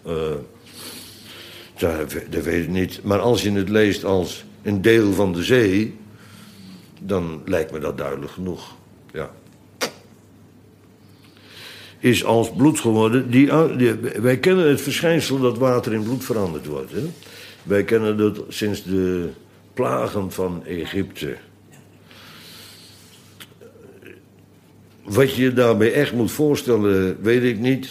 dat weet ik niet. Maar als je het leest als een deel van de zee, dan lijkt me dat duidelijk genoeg. Ja. Is als bloed geworden. Wij kennen het verschijnsel dat water in bloed veranderd wordt. Hè? Wij kennen dat sinds de plagen van Egypte. Wat je daarbij echt moet voorstellen, weet ik niet.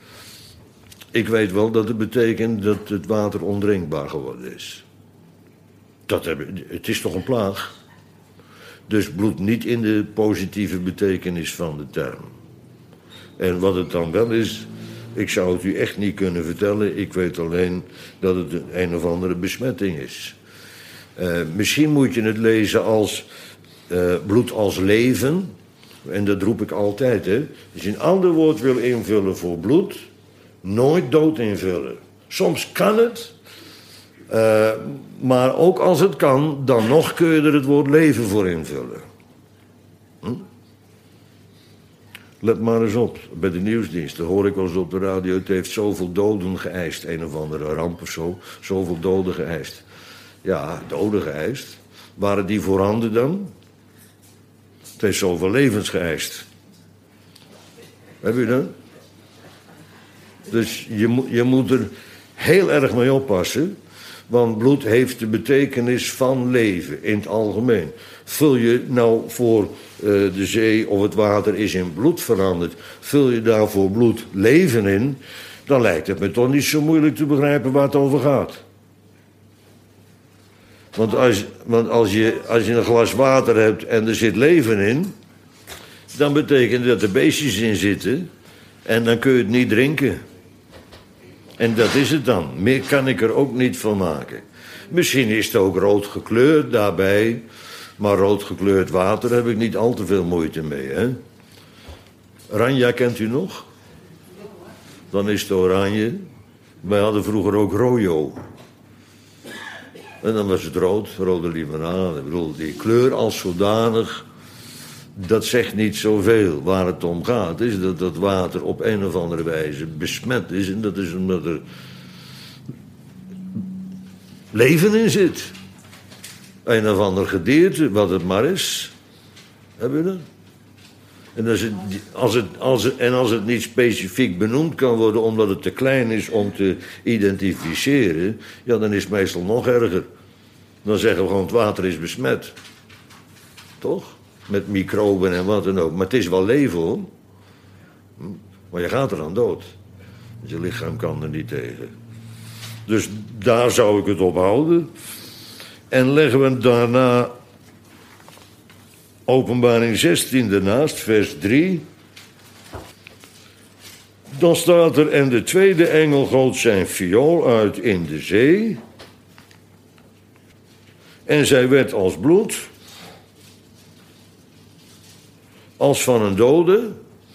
Ik weet wel dat het betekent dat het water ondrinkbaar geworden is. Het is toch een plaag? Dus bloed niet in de positieve betekenis van de term. En wat het dan wel is, ik zou het u echt niet kunnen vertellen. Ik weet alleen dat het een of andere besmetting is. Misschien moet je het lezen als bloed als leven. En dat roep ik altijd, hè. Als je een ander woord wil invullen voor bloed, nooit dood invullen. Soms kan het, maar ook als het kan, dan nog kun je er het woord leven voor invullen. Let maar eens op, bij de nieuwsdiensten hoor ik wel eens op de radio, het heeft zoveel doden geëist, een of andere ramp of zo, zoveel doden geëist. Ja, doden geëist. Waren die voorhanden dan? Het heeft zoveel levens geëist. Heb je dat? Dus je moet er heel erg mee oppassen. Want bloed heeft de betekenis van leven in het algemeen. Vul je nou voor de zee of het water is in bloed veranderd, vul je daar voor bloed leven in, dan lijkt het me toch niet zo moeilijk te begrijpen waar het over gaat. Want als je een glas water hebt en er zit leven in, dan betekent dat er beestjes in zitten en dan kun je het niet drinken. En dat is het dan. Meer kan ik er ook niet van maken. Misschien is het ook rood gekleurd daarbij, maar rood gekleurd water heb ik niet al te veel moeite mee, hè? Ranja kent u nog? Dan is het oranje. Wij hadden vroeger ook rojo. En dan was het rood, rode limonade. Ik bedoel, die kleur als zodanig, dat zegt niet zoveel. Waar het om gaat is dat dat water op een of andere wijze besmet is. En dat is omdat er leven in zit. Een of ander gedierte, wat het maar is. Hebben we dat? En als het niet specifiek benoemd kan worden omdat het te klein is om te identificeren, ja, dan is het meestal nog erger. Dan zeggen we gewoon het water is besmet. Toch? Met microben en wat dan ook. Maar het is wel leven, hoor. Maar je gaat er aan dood. Dus je lichaam kan er niet tegen. Dus daar zou ik het op houden. En leggen we daarna Openbaring 16 ernaast, vers 3. Dan staat er: en de tweede engel goot zijn viool uit in de zee. En zij werd als bloed, als van een dode,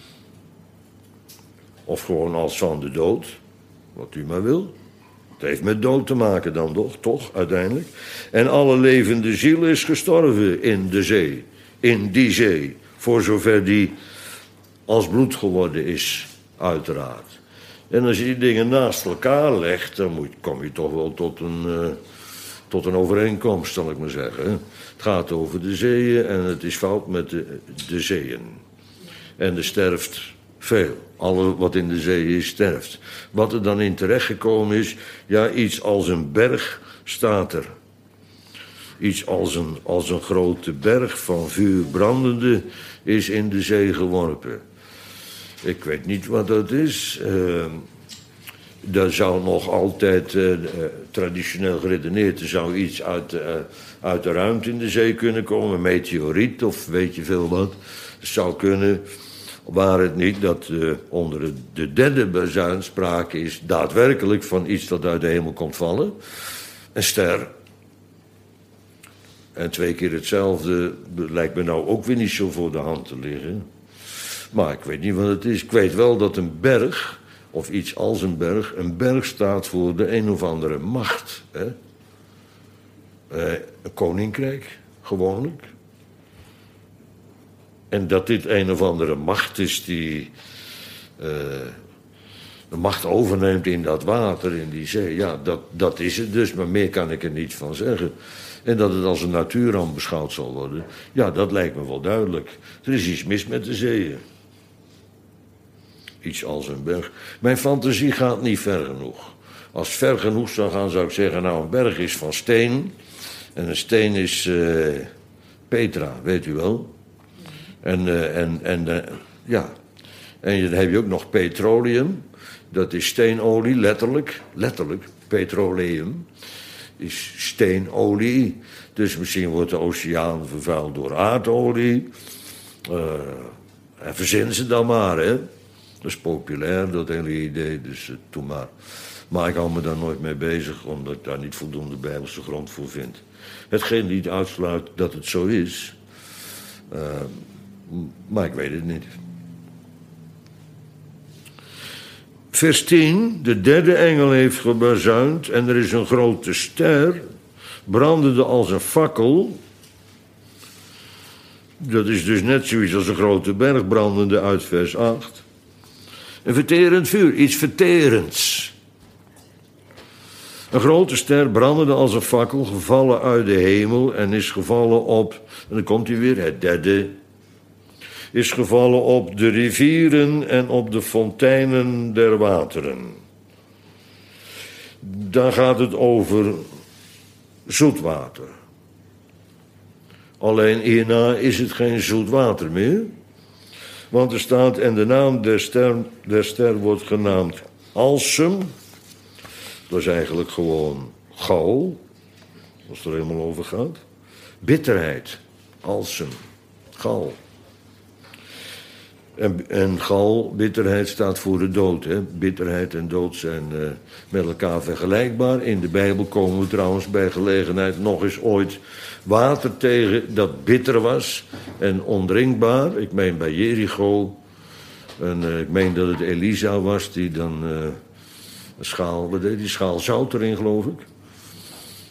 of gewoon als van de dood, wat u maar wil. Het heeft met dood te maken dan toch, uiteindelijk. En alle levende ziel is gestorven in de zee, in die zee, voor zover die als bloed geworden is, uiteraard. En als je die dingen naast elkaar legt, dan kom je toch wel tot een overeenkomst, zal ik maar zeggen. Het gaat over de zeeën en het is fout met de zeeën. En er sterft veel. Alle wat in de zee is, sterft. Wat er dan in terechtgekomen is, ja, iets als een berg staat er. Iets als een grote berg van vuur brandende is in de zee geworpen. Ik weet niet wat dat is. Er zou nog altijd, traditioneel geredeneerd, er zou iets uit de ruimte in de zee kunnen komen. Een meteoriet of weet je veel wat. Het zou kunnen, waar het niet dat onder de derde bazuin sprake is daadwerkelijk van iets dat uit de hemel komt vallen. Een ster. En 2 keer hetzelfde lijkt me nou ook weer niet zo voor de hand te liggen. Maar ik weet niet wat het is. Ik weet wel dat een berg, of iets als een berg staat voor de een of andere macht. Hè? Een koninkrijk, gewoonlijk. En dat dit een of andere macht is die de macht overneemt in dat water, in die zee. Ja, dat is het dus, maar meer kan ik er niet van zeggen. En dat het als een natuurramp beschouwd zal worden, ja, dat lijkt me wel duidelijk. Er is iets mis met de zeeën. Iets als een berg. Mijn fantasie gaat niet ver genoeg. Als het ver genoeg zou gaan, zou ik zeggen, nou, een berg is van steen. En een steen is Petra, weet u wel. En dan heb je ook nog petroleum. Dat is steenolie, letterlijk, petroleum is steenolie. Dus misschien wordt de oceaan vervuild door aardolie. En verzinnen ze dan maar, hè. Dat is populair, dat hele idee, dus doe maar. Maar ik hou me daar nooit mee bezig, omdat ik daar niet voldoende bijbelse grond voor vind. Hetgeen niet uitsluit dat het zo is, maar ik weet het niet. Vers 10, de derde engel heeft gebazuind en er is een grote ster, brandende als een fakkel. Dat is dus net zoiets als een grote berg brandende uit vers 8. Een verterend vuur, iets verterends. Een grote ster brandende als een fakkel, gevallen uit de hemel en is gevallen op, en dan komt hij weer, het derde, is gevallen op de rivieren en op de fonteinen der wateren. Daar gaat het over zoetwater. Alleen hierna is het geen zoet water meer. Want er staat, en de naam der ster wordt genaamd Alsem. Dat is eigenlijk gewoon gal, als het er helemaal over gaat. Bitterheid, Alsem, gal. En gal, bitterheid, staat voor de dood. Hè? Bitterheid en dood zijn met elkaar vergelijkbaar. In de Bijbel komen we trouwens bij gelegenheid nog eens ooit water tegen dat bitter was en ondrinkbaar. Ik meen bij Jericho. En ik meen dat het Elisa was die dan een schaal, wat deed die schaal zout erin, geloof ik.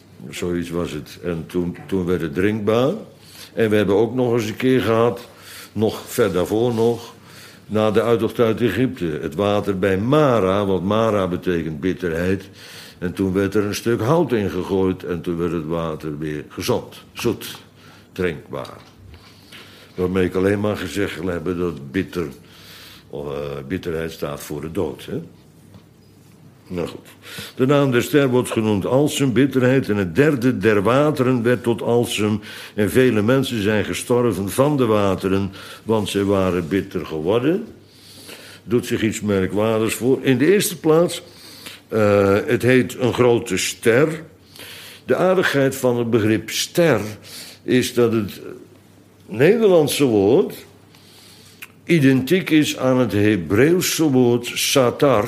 Zoiets was het. En toen werd het drinkbaar. En we hebben ook nog eens een keer gehad nog ver daarvoor nog, na de uittocht uit Egypte. Het water bij Mara, want Mara betekent bitterheid. En toen werd er een stuk hout ingegooid en toen werd het water weer gezond, zoet, drinkbaar. Waarmee ik alleen maar gezegd wil hebben dat bitterheid staat voor de dood. Hè? Nou goed. De naam der ster wordt genoemd Alsem, bitterheid. En het derde der wateren werd tot Alsem. En vele mensen zijn gestorven van de wateren, want zij waren bitter geworden. Doet zich iets merkwaardigs voor. In de eerste plaats, het heet een grote ster. De aardigheid van het begrip ster is dat het Nederlandse woord identiek is aan het Hebreeuwse woord satar.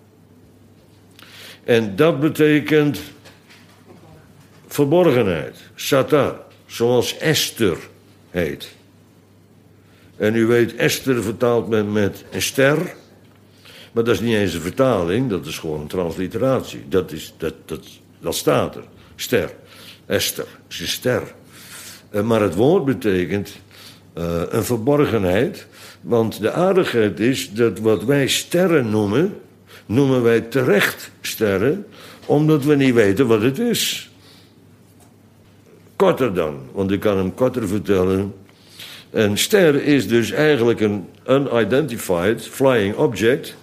En dat betekent verborgenheid, satar, zoals Esther heet. En u weet, Esther vertaalt men met een ster, maar dat is niet eens een vertaling, dat is gewoon een transliteratie. Dat staat er, ster, Esther, is een ster. Maar het woord betekent een verborgenheid, want de aardigheid is dat wat wij sterren noemen wij terecht sterren, omdat we niet weten wat het is. Korter dan, want ik kan hem korter vertellen. Een ster is dus eigenlijk een unidentified flying object,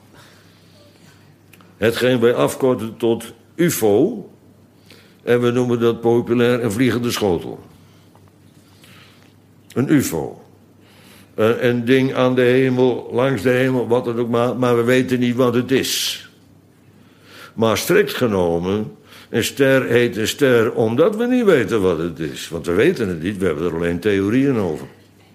hetgeen wij afkorten tot UFO, en we noemen dat populair een vliegende schotel. Een UFO. Een ding aan de hemel, langs de hemel, wat het ook maar we weten niet wat het is. Maar strikt genomen, een ster heet een ster omdat we niet weten wat het is. Want we weten het niet, we hebben er alleen theorieën over.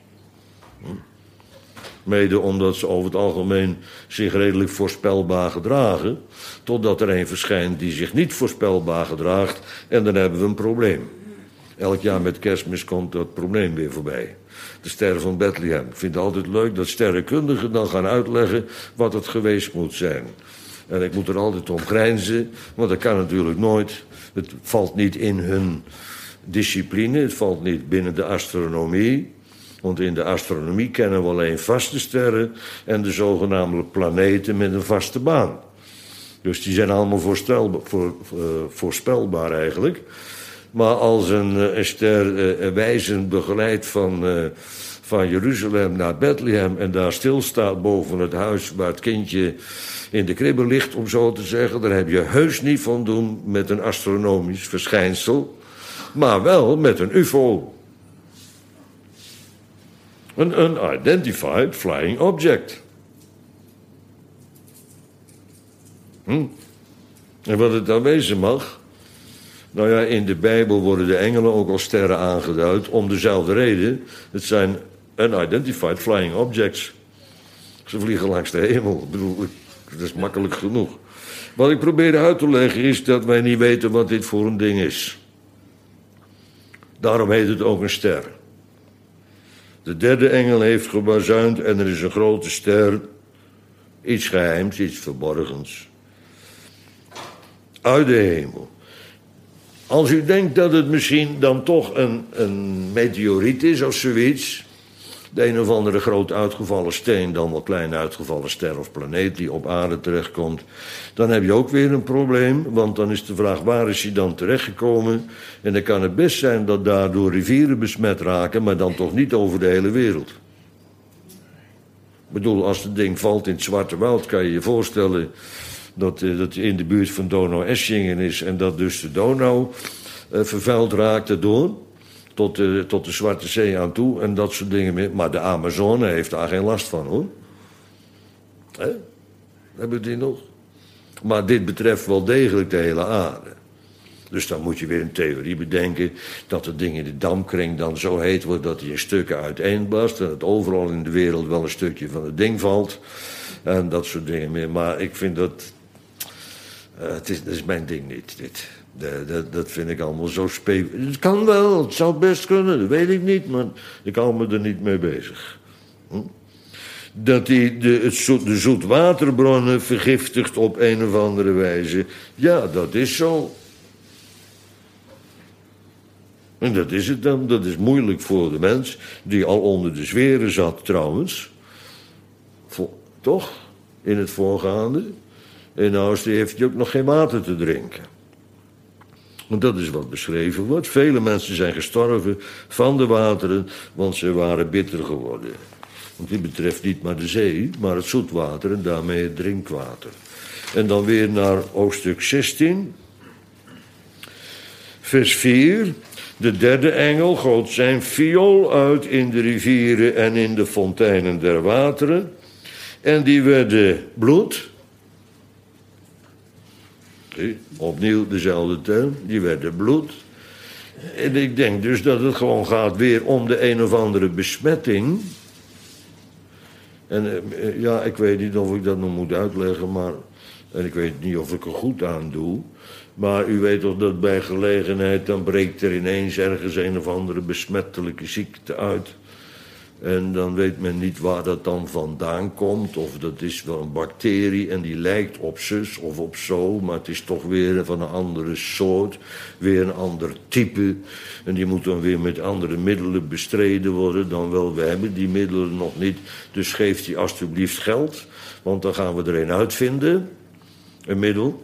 Mede omdat ze over het algemeen zich redelijk voorspelbaar gedragen, totdat er een verschijnt die zich niet voorspelbaar gedraagt en dan hebben we een probleem. Elk jaar met Kerstmis komt dat probleem weer voorbij. De ster van Bethlehem. Ik vind het altijd leuk dat sterrenkundigen dan gaan uitleggen wat het geweest moet zijn. En ik moet er altijd om grijnzen, want dat kan natuurlijk nooit. Het valt niet in hun discipline, het valt niet binnen de astronomie. Want in de astronomie kennen we alleen vaste sterren en de zogenaamde planeten met een vaste baan. Dus die zijn allemaal voorspelbaar eigenlijk. Maar als een ster wijzend begeleid van Jeruzalem naar Bethlehem en daar stilstaat boven het huis waar het kindje in de kribbe ligt, om zo te zeggen, dan heb je heus niet van doen met een astronomisch verschijnsel, maar wel met een UFO. Een unidentified flying object. En wat het dan wezen mag? Nou ja, in de Bijbel worden de engelen ook als sterren aangeduid om dezelfde reden. Het zijn unidentified flying objects. Ze vliegen langs de hemel. Ik bedoel, dat is makkelijk genoeg. Wat ik probeer uit te leggen is dat wij niet weten wat dit voor een ding is. Daarom heet het ook een ster. De derde engel heeft gebazuind en er is een grote ster. Iets geheims, iets verborgens. Uit de hemel. Als u denkt dat het misschien dan toch een meteoriet is of zoiets, de een of andere groot uitgevallen steen, dan wel klein uitgevallen ster of planeet die op aarde terechtkomt, dan heb je ook weer een probleem, want dan is de vraag waar is hij dan terechtgekomen? En dan kan het best zijn dat daardoor rivieren besmet raken, maar dan toch niet over de hele wereld. Ik bedoel, als het ding valt in het Zwarte Woud, kan je je voorstellen dat in de buurt van Donau-Eschingen is en dat dus de Donau vervuild raakt erdoor, tot de Zwarte Zee aan toe en dat soort dingen meer. Maar de Amazone heeft daar geen last van, hoor. Hebben we die nog? Maar dit betreft wel degelijk de hele aarde. Dus dan moet je weer een theorie bedenken dat het ding in de dampkring dan zo heet wordt dat hij in stukken uiteenbarst en dat overal in de wereld wel een stukje van het ding valt en dat soort dingen meer. Maar ik vind dat dat is mijn ding niet, dit. Dat vind ik allemaal zo Het kan wel, het zou best kunnen, dat weet ik niet, maar ik hou me er niet mee bezig. Dat de zoetwaterbronnen vergiftigt op een of andere wijze. Ja, dat is zo. En dat is het dan. Dat is moeilijk voor de mens, die al onder de zweren zat trouwens. Toch? In het voorgaande. En nou heeft hij ook nog geen water te drinken. Want dat is wat beschreven wordt. Vele mensen zijn gestorven van de wateren, want ze waren bitter geworden. Want dit betreft niet maar de zee, maar het zoetwater en daarmee het drinkwater. En dan weer naar hoofdstuk 16, vers 4. De derde engel goot zijn viool uit in de rivieren en in de fonteinen der wateren. En die werden bloed. Opnieuw dezelfde term, die werden bloed. En ik denk dus dat het gewoon gaat weer om de een of andere besmetting. En ja, ik weet niet of ik dat nog moet uitleggen, maar... En ik weet niet of ik er goed aan doe. Maar u weet toch dat bij gelegenheid, dan breekt er ineens ergens een of andere besmettelijke ziekte uit. En dan weet men niet waar dat dan vandaan komt. Of dat is wel een bacterie en die lijkt op zus of op zo. Maar het is toch weer van een andere soort. Weer een ander type. En die moet dan weer met andere middelen bestreden worden. Dan wel, we hebben die middelen nog niet. Dus geeft die alstublieft geld. Want dan gaan we er een uitvinden. Een middel.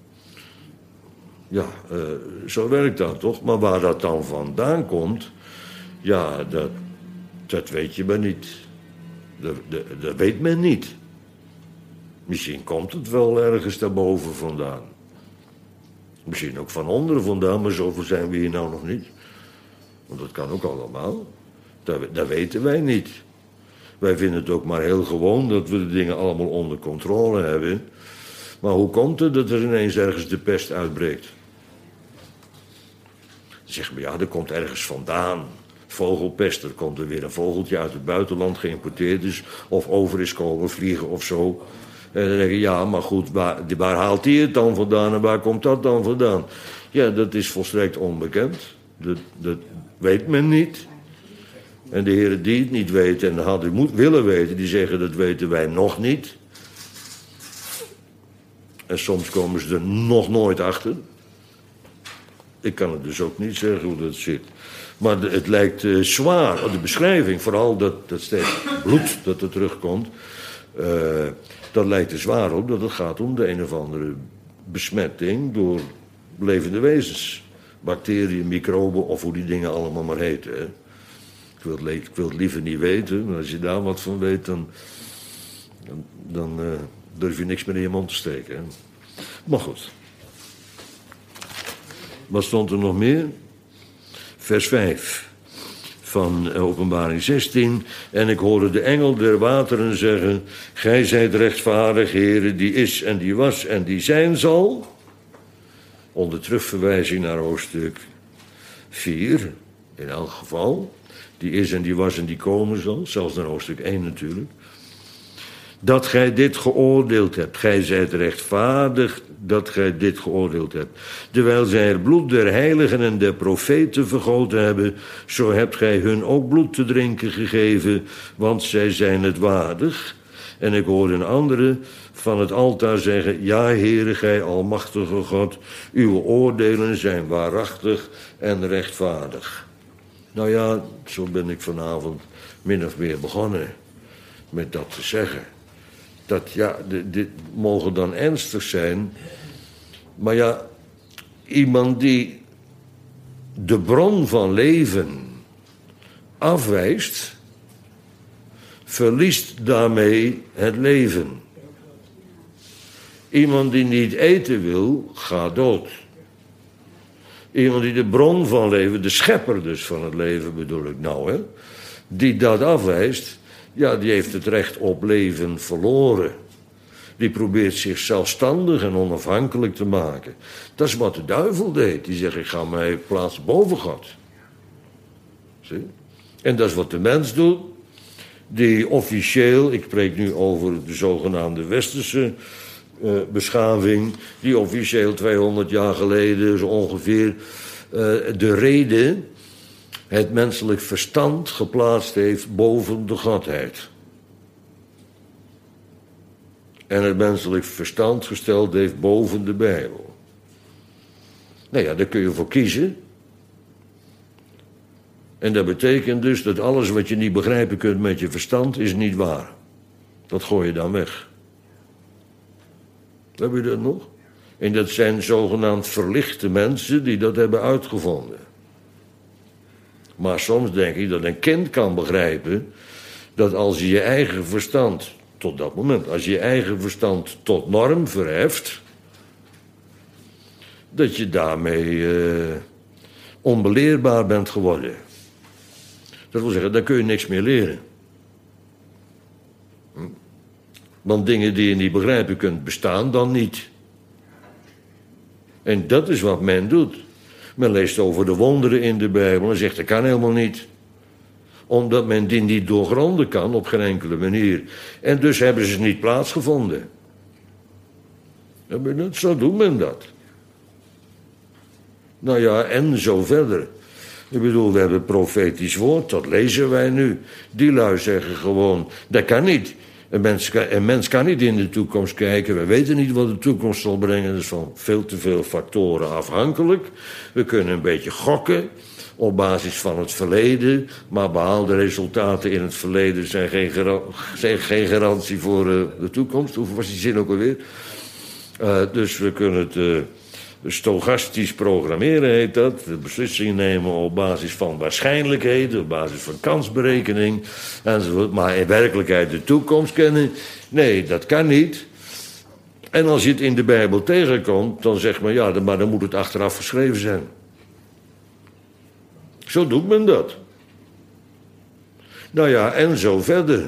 Ja, zo werkt dat toch. Maar waar dat dan vandaan komt... Ja, dat weet je maar niet. Dat weet men niet. Misschien komt het wel ergens daarboven vandaan. Misschien ook van onderen vandaan, maar zoveel zijn we hier nou nog niet. Want dat kan ook allemaal. Dat weten wij niet. Wij vinden het ook maar heel gewoon dat we de dingen allemaal onder controle hebben. Maar hoe komt het dat er ineens ergens de pest uitbreekt? Dan zeggen we, ja, dat komt ergens vandaan. Vogelpest, er komt er weer een vogeltje uit het buitenland geïmporteerd is... of over is komen vliegen of zo. En dan denk je, ja, maar goed, waar haalt hij het dan vandaan en waar komt dat dan vandaan? Ja, dat is volstrekt onbekend. Dat weet men niet. En de heren die het niet weten en hadden willen weten... die zeggen, dat weten wij nog niet. En soms komen ze er nog nooit achter. Ik kan het dus ook niet zeggen hoe dat zit. Maar het lijkt zwaar, de beschrijving, vooral dat steeds bloed dat er terugkomt... dat lijkt er zwaar op dat het gaat om de een of andere besmetting door levende wezens. Bacteriën, microben of hoe die dingen allemaal maar heten. Hè. Ik wil het liever niet weten, maar als je daar wat van weet, dan durf je niks meer in je mond te steken. Hè. Maar goed. Wat stond er nog meer? Vers 5 van Openbaring 16. En ik hoorde de engel der wateren zeggen... Gij zijt rechtvaardig, Heere, die is en die was en die zijn zal. Onder terugverwijzing naar hoofdstuk 4, in elk geval. Die is en die was en die komen zal. Zelfs naar hoofdstuk 1 natuurlijk. Dat gij dit geoordeeld hebt. Gij zijt rechtvaardig dat gij dit geoordeeld hebt. Terwijl zij het bloed der heiligen en der profeten vergoten hebben... zo hebt gij hun ook bloed te drinken gegeven... want zij zijn het waardig. En ik hoorde een andere van het altaar zeggen... Ja, Heere, gij almachtige God... uw oordelen zijn waarachtig en rechtvaardig. Nou ja, zo ben ik vanavond min of meer begonnen met dat te zeggen... Dat ja, dit mogen dan ernstig zijn. Maar ja, iemand die de bron van leven afwijst, verliest daarmee het leven. Iemand die niet eten wil, gaat dood. Iemand die de bron van leven, de schepper dus van het leven bedoel ik nou, hè, die dat afwijst... Ja, die heeft het recht op leven verloren. Die probeert zich zelfstandig en onafhankelijk te maken. Dat is wat de duivel deed. Die zegt, ik ga mij plaatsen boven God. Zie? En dat is wat de mens doet. Die officieel, ik spreek nu over de zogenaamde westerse beschaving... die officieel 200 jaar geleden zo ongeveer de reden... het menselijk verstand geplaatst heeft boven de godheid. En het menselijk verstand gesteld heeft boven de Bijbel. Nou ja, daar kun je voor kiezen. En dat betekent dus dat alles wat je niet begrijpen kunt met je verstand is niet waar. Dat gooi je dan weg. Heb je dat nog? En dat zijn zogenaamd verlichte mensen die dat hebben uitgevonden. Maar soms denk ik dat een kind kan begrijpen dat als je je eigen verstand, tot dat moment, als je je eigen verstand tot norm verheft, dat je daarmee onbeleerbaar bent geworden. Dat wil zeggen, dan kun je niks meer leren. Want dingen die je niet begrijpen kunt, bestaan dan niet. En dat is wat men doet. Men leest over de wonderen in de Bijbel en zegt, dat kan helemaal niet. Omdat men die niet doorgronden kan, op geen enkele manier. En dus hebben ze niet plaatsgevonden. Zo doet men dat. Nou ja, en zo verder. Ik bedoel, we hebben profetisch woord, dat lezen wij nu. Die lui zeggen gewoon, dat kan niet. Een mens kan niet in de toekomst kijken. We weten niet wat de toekomst zal brengen. Dat is van veel te veel factoren afhankelijk. We kunnen een beetje gokken op basis van het verleden. Maar behaalde resultaten in het verleden zijn geen garantie voor de toekomst. Hoe was die zin ook alweer? Dus we kunnen het stochastisch programmeren, heet dat. De beslissingen nemen op basis van waarschijnlijkheden, op basis van kansberekening enzovoort. Maar in werkelijkheid de toekomst kennen, nee, dat kan niet. En als je het in de Bijbel tegenkomt, dan zegt men, ja, maar dan moet het achteraf geschreven zijn. Zo doet men dat. Nou ja, en zo verder.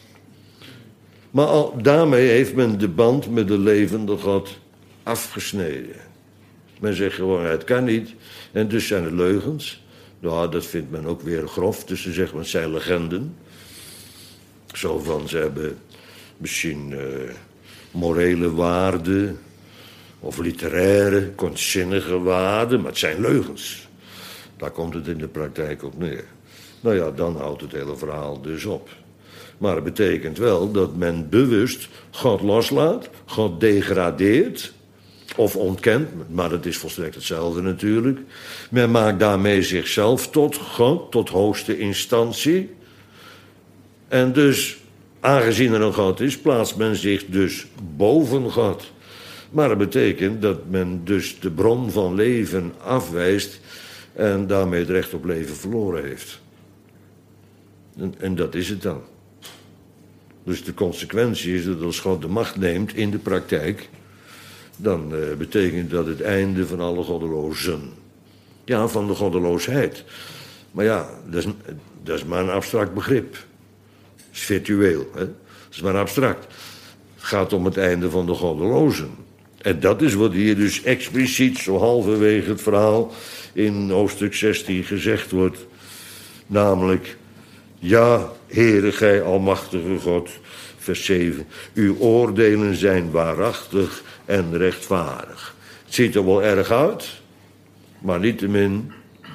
Maar daarmee heeft men de band met de levende God afgesneden. Men zegt gewoon, het kan niet. En dus zijn het leugens. Nou, dat vindt men ook weer grof. Dus ze zeggen, het zijn legenden. Zo van, ze hebben misschien morele waarde. Of literaire, kunstzinnige waarde. Maar het zijn leugens. Daar komt het in de praktijk op neer. Nou ja, dan houdt het hele verhaal dus op. Maar het betekent wel dat men bewust God loslaat. God degradeert. Of ontkent, maar dat is volstrekt hetzelfde natuurlijk. Men maakt daarmee zichzelf tot God, tot hoogste instantie. En dus, aangezien er een God is, plaatst men zich dus boven God. Maar dat betekent dat men dus de bron van leven afwijst en daarmee het recht op leven verloren heeft. En dat is het dan. Dus de consequentie is dat als God de macht neemt in de praktijk, dan betekent dat het einde van alle goddelozen. Ja, van de goddeloosheid. Maar ja, dat is maar een abstract begrip. Dat is virtueel, hè? Dat is maar abstract. Het gaat om het einde van de goddelozen. En dat is wat hier dus expliciet, zo halverwege het verhaal, in hoofdstuk 16 gezegd wordt. Namelijk, ja, Heere, gij almachtige God, vers 7. Uw oordelen zijn waarachtig en rechtvaardig. Het ziet er wel erg uit, maar niettemin,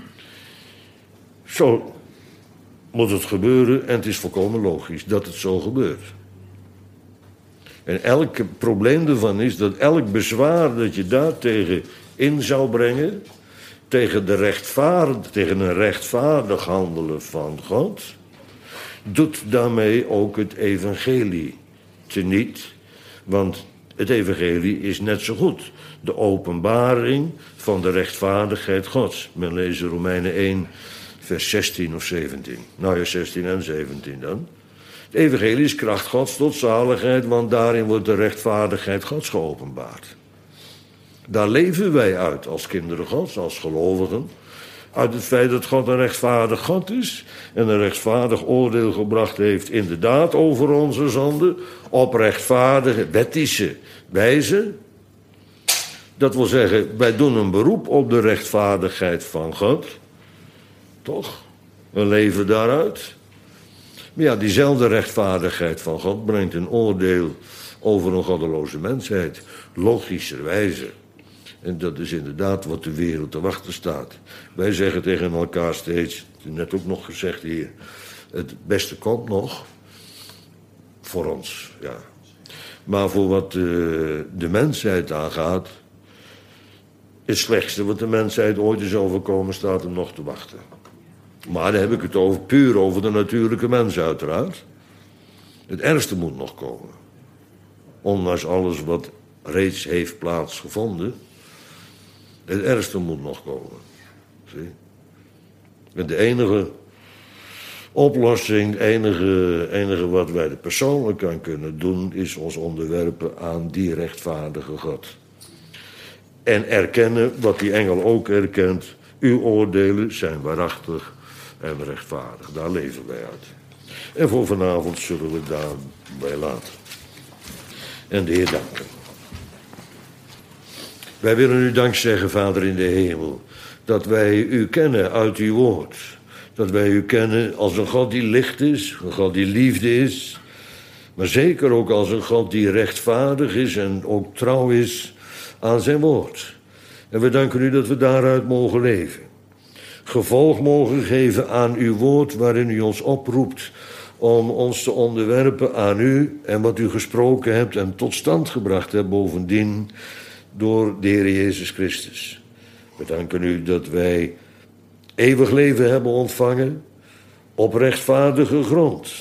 zo moet het gebeuren en het is volkomen logisch dat het zo gebeurt. En elk probleem ervan is dat elk bezwaar dat je daar tegen in zou brengen, tegen een rechtvaardig handelen van God, doet daarmee ook het evangelie teniet. Want het evangelie is net zo goed de openbaring van de rechtvaardigheid Gods. Men leest Romeinen 1, vers 16 of 17. Nou ja, 16 en 17 dan. Het evangelie is kracht Gods tot zaligheid, want daarin wordt de rechtvaardigheid Gods geopenbaard. Daar leven wij uit als kinderen Gods, als gelovigen. Uit het feit dat God een rechtvaardig God is en een rechtvaardig oordeel gebracht heeft inderdaad over onze zonden, op rechtvaardige, wettische wijze. Dat wil zeggen, wij doen een beroep op de rechtvaardigheid van God. Toch? We leven daaruit. Maar ja, diezelfde rechtvaardigheid van God brengt een oordeel over een goddeloze mensheid. Logischerwijze. En dat is inderdaad wat de wereld te wachten staat. Wij zeggen tegen elkaar steeds, net ook nog gezegd hier, het beste komt nog. Voor ons, ja. Maar voor wat de mensheid aangaat, het slechtste wat de mensheid ooit is overkomen staat hem nog te wachten. Maar dan heb ik het puur over de natuurlijke mens uiteraard. Het ergste moet nog komen. Ondanks alles wat reeds heeft plaatsgevonden. Het ergste moet nog komen. Zie? En de enige oplossing, enige wat wij persoonlijk aan kunnen doen, is ons onderwerpen aan die rechtvaardige God. En erkennen wat die engel ook erkent. Uw oordelen zijn waarachtig en rechtvaardig. Daar leven wij uit. En voor vanavond zullen we daarbij laten. En de Heer danken. Wij willen u dank zeggen, Vader in de hemel, dat wij u kennen uit uw woord. Dat wij u kennen als een God die licht is, een God die liefde is, maar zeker ook als een God die rechtvaardig is en ook trouw is aan zijn woord. En we danken u dat we daaruit mogen leven. Gevolg mogen geven aan uw woord waarin u ons oproept om ons te onderwerpen aan u en wat u gesproken hebt en tot stand gebracht hebt bovendien door de Heer Jezus Christus. We danken u dat wij eeuwig leven hebben ontvangen op rechtvaardige grond.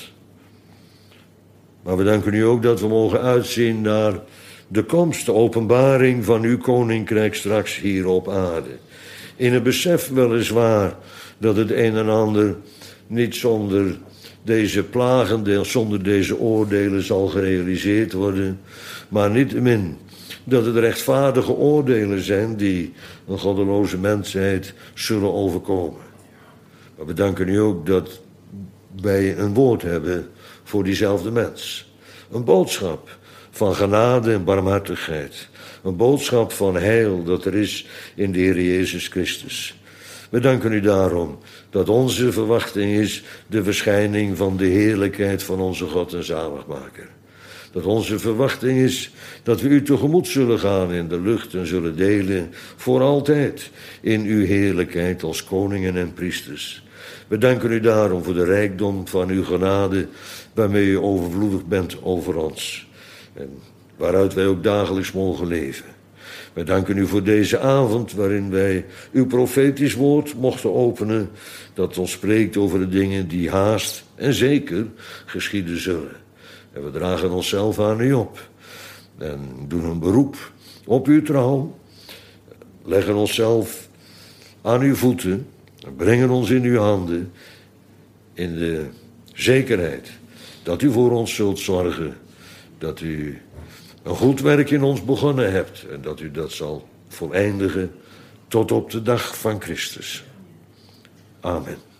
Maar we danken u ook dat we mogen uitzien naar de komst, de openbaring van uw koninkrijk straks hier op aarde. In het besef weliswaar dat het een en ander niet zonder deze plagen, zonder deze oordelen zal gerealiseerd worden, maar niettemin dat het rechtvaardige oordelen zijn die een goddeloze mensheid zullen overkomen. Maar we danken u ook dat wij een woord hebben voor diezelfde mens. Een boodschap van genade en barmhartigheid. Een boodschap van heil dat er is in de Heer Jezus Christus. We danken u daarom dat onze verwachting is de verschijning van de heerlijkheid van onze God en zaligmaker. Dat onze verwachting is dat we u tegemoet zullen gaan in de lucht en zullen delen voor altijd in uw heerlijkheid als koningen en priesters. We danken u daarom voor de rijkdom van uw genade waarmee u overvloedig bent over ons. En waaruit wij ook dagelijks mogen leven. Wij danken u voor deze avond waarin wij uw profetisch woord mochten openen, dat ons spreekt over de dingen die haast en zeker geschieden zullen. En we dragen onszelf aan u op en doen een beroep op uw trouw, leggen onszelf aan uw voeten en brengen ons in uw handen in de zekerheid dat u voor ons zult zorgen, dat u een goed werk in ons begonnen hebt en dat u dat zal voleindigen tot op de dag van Christus. Amen.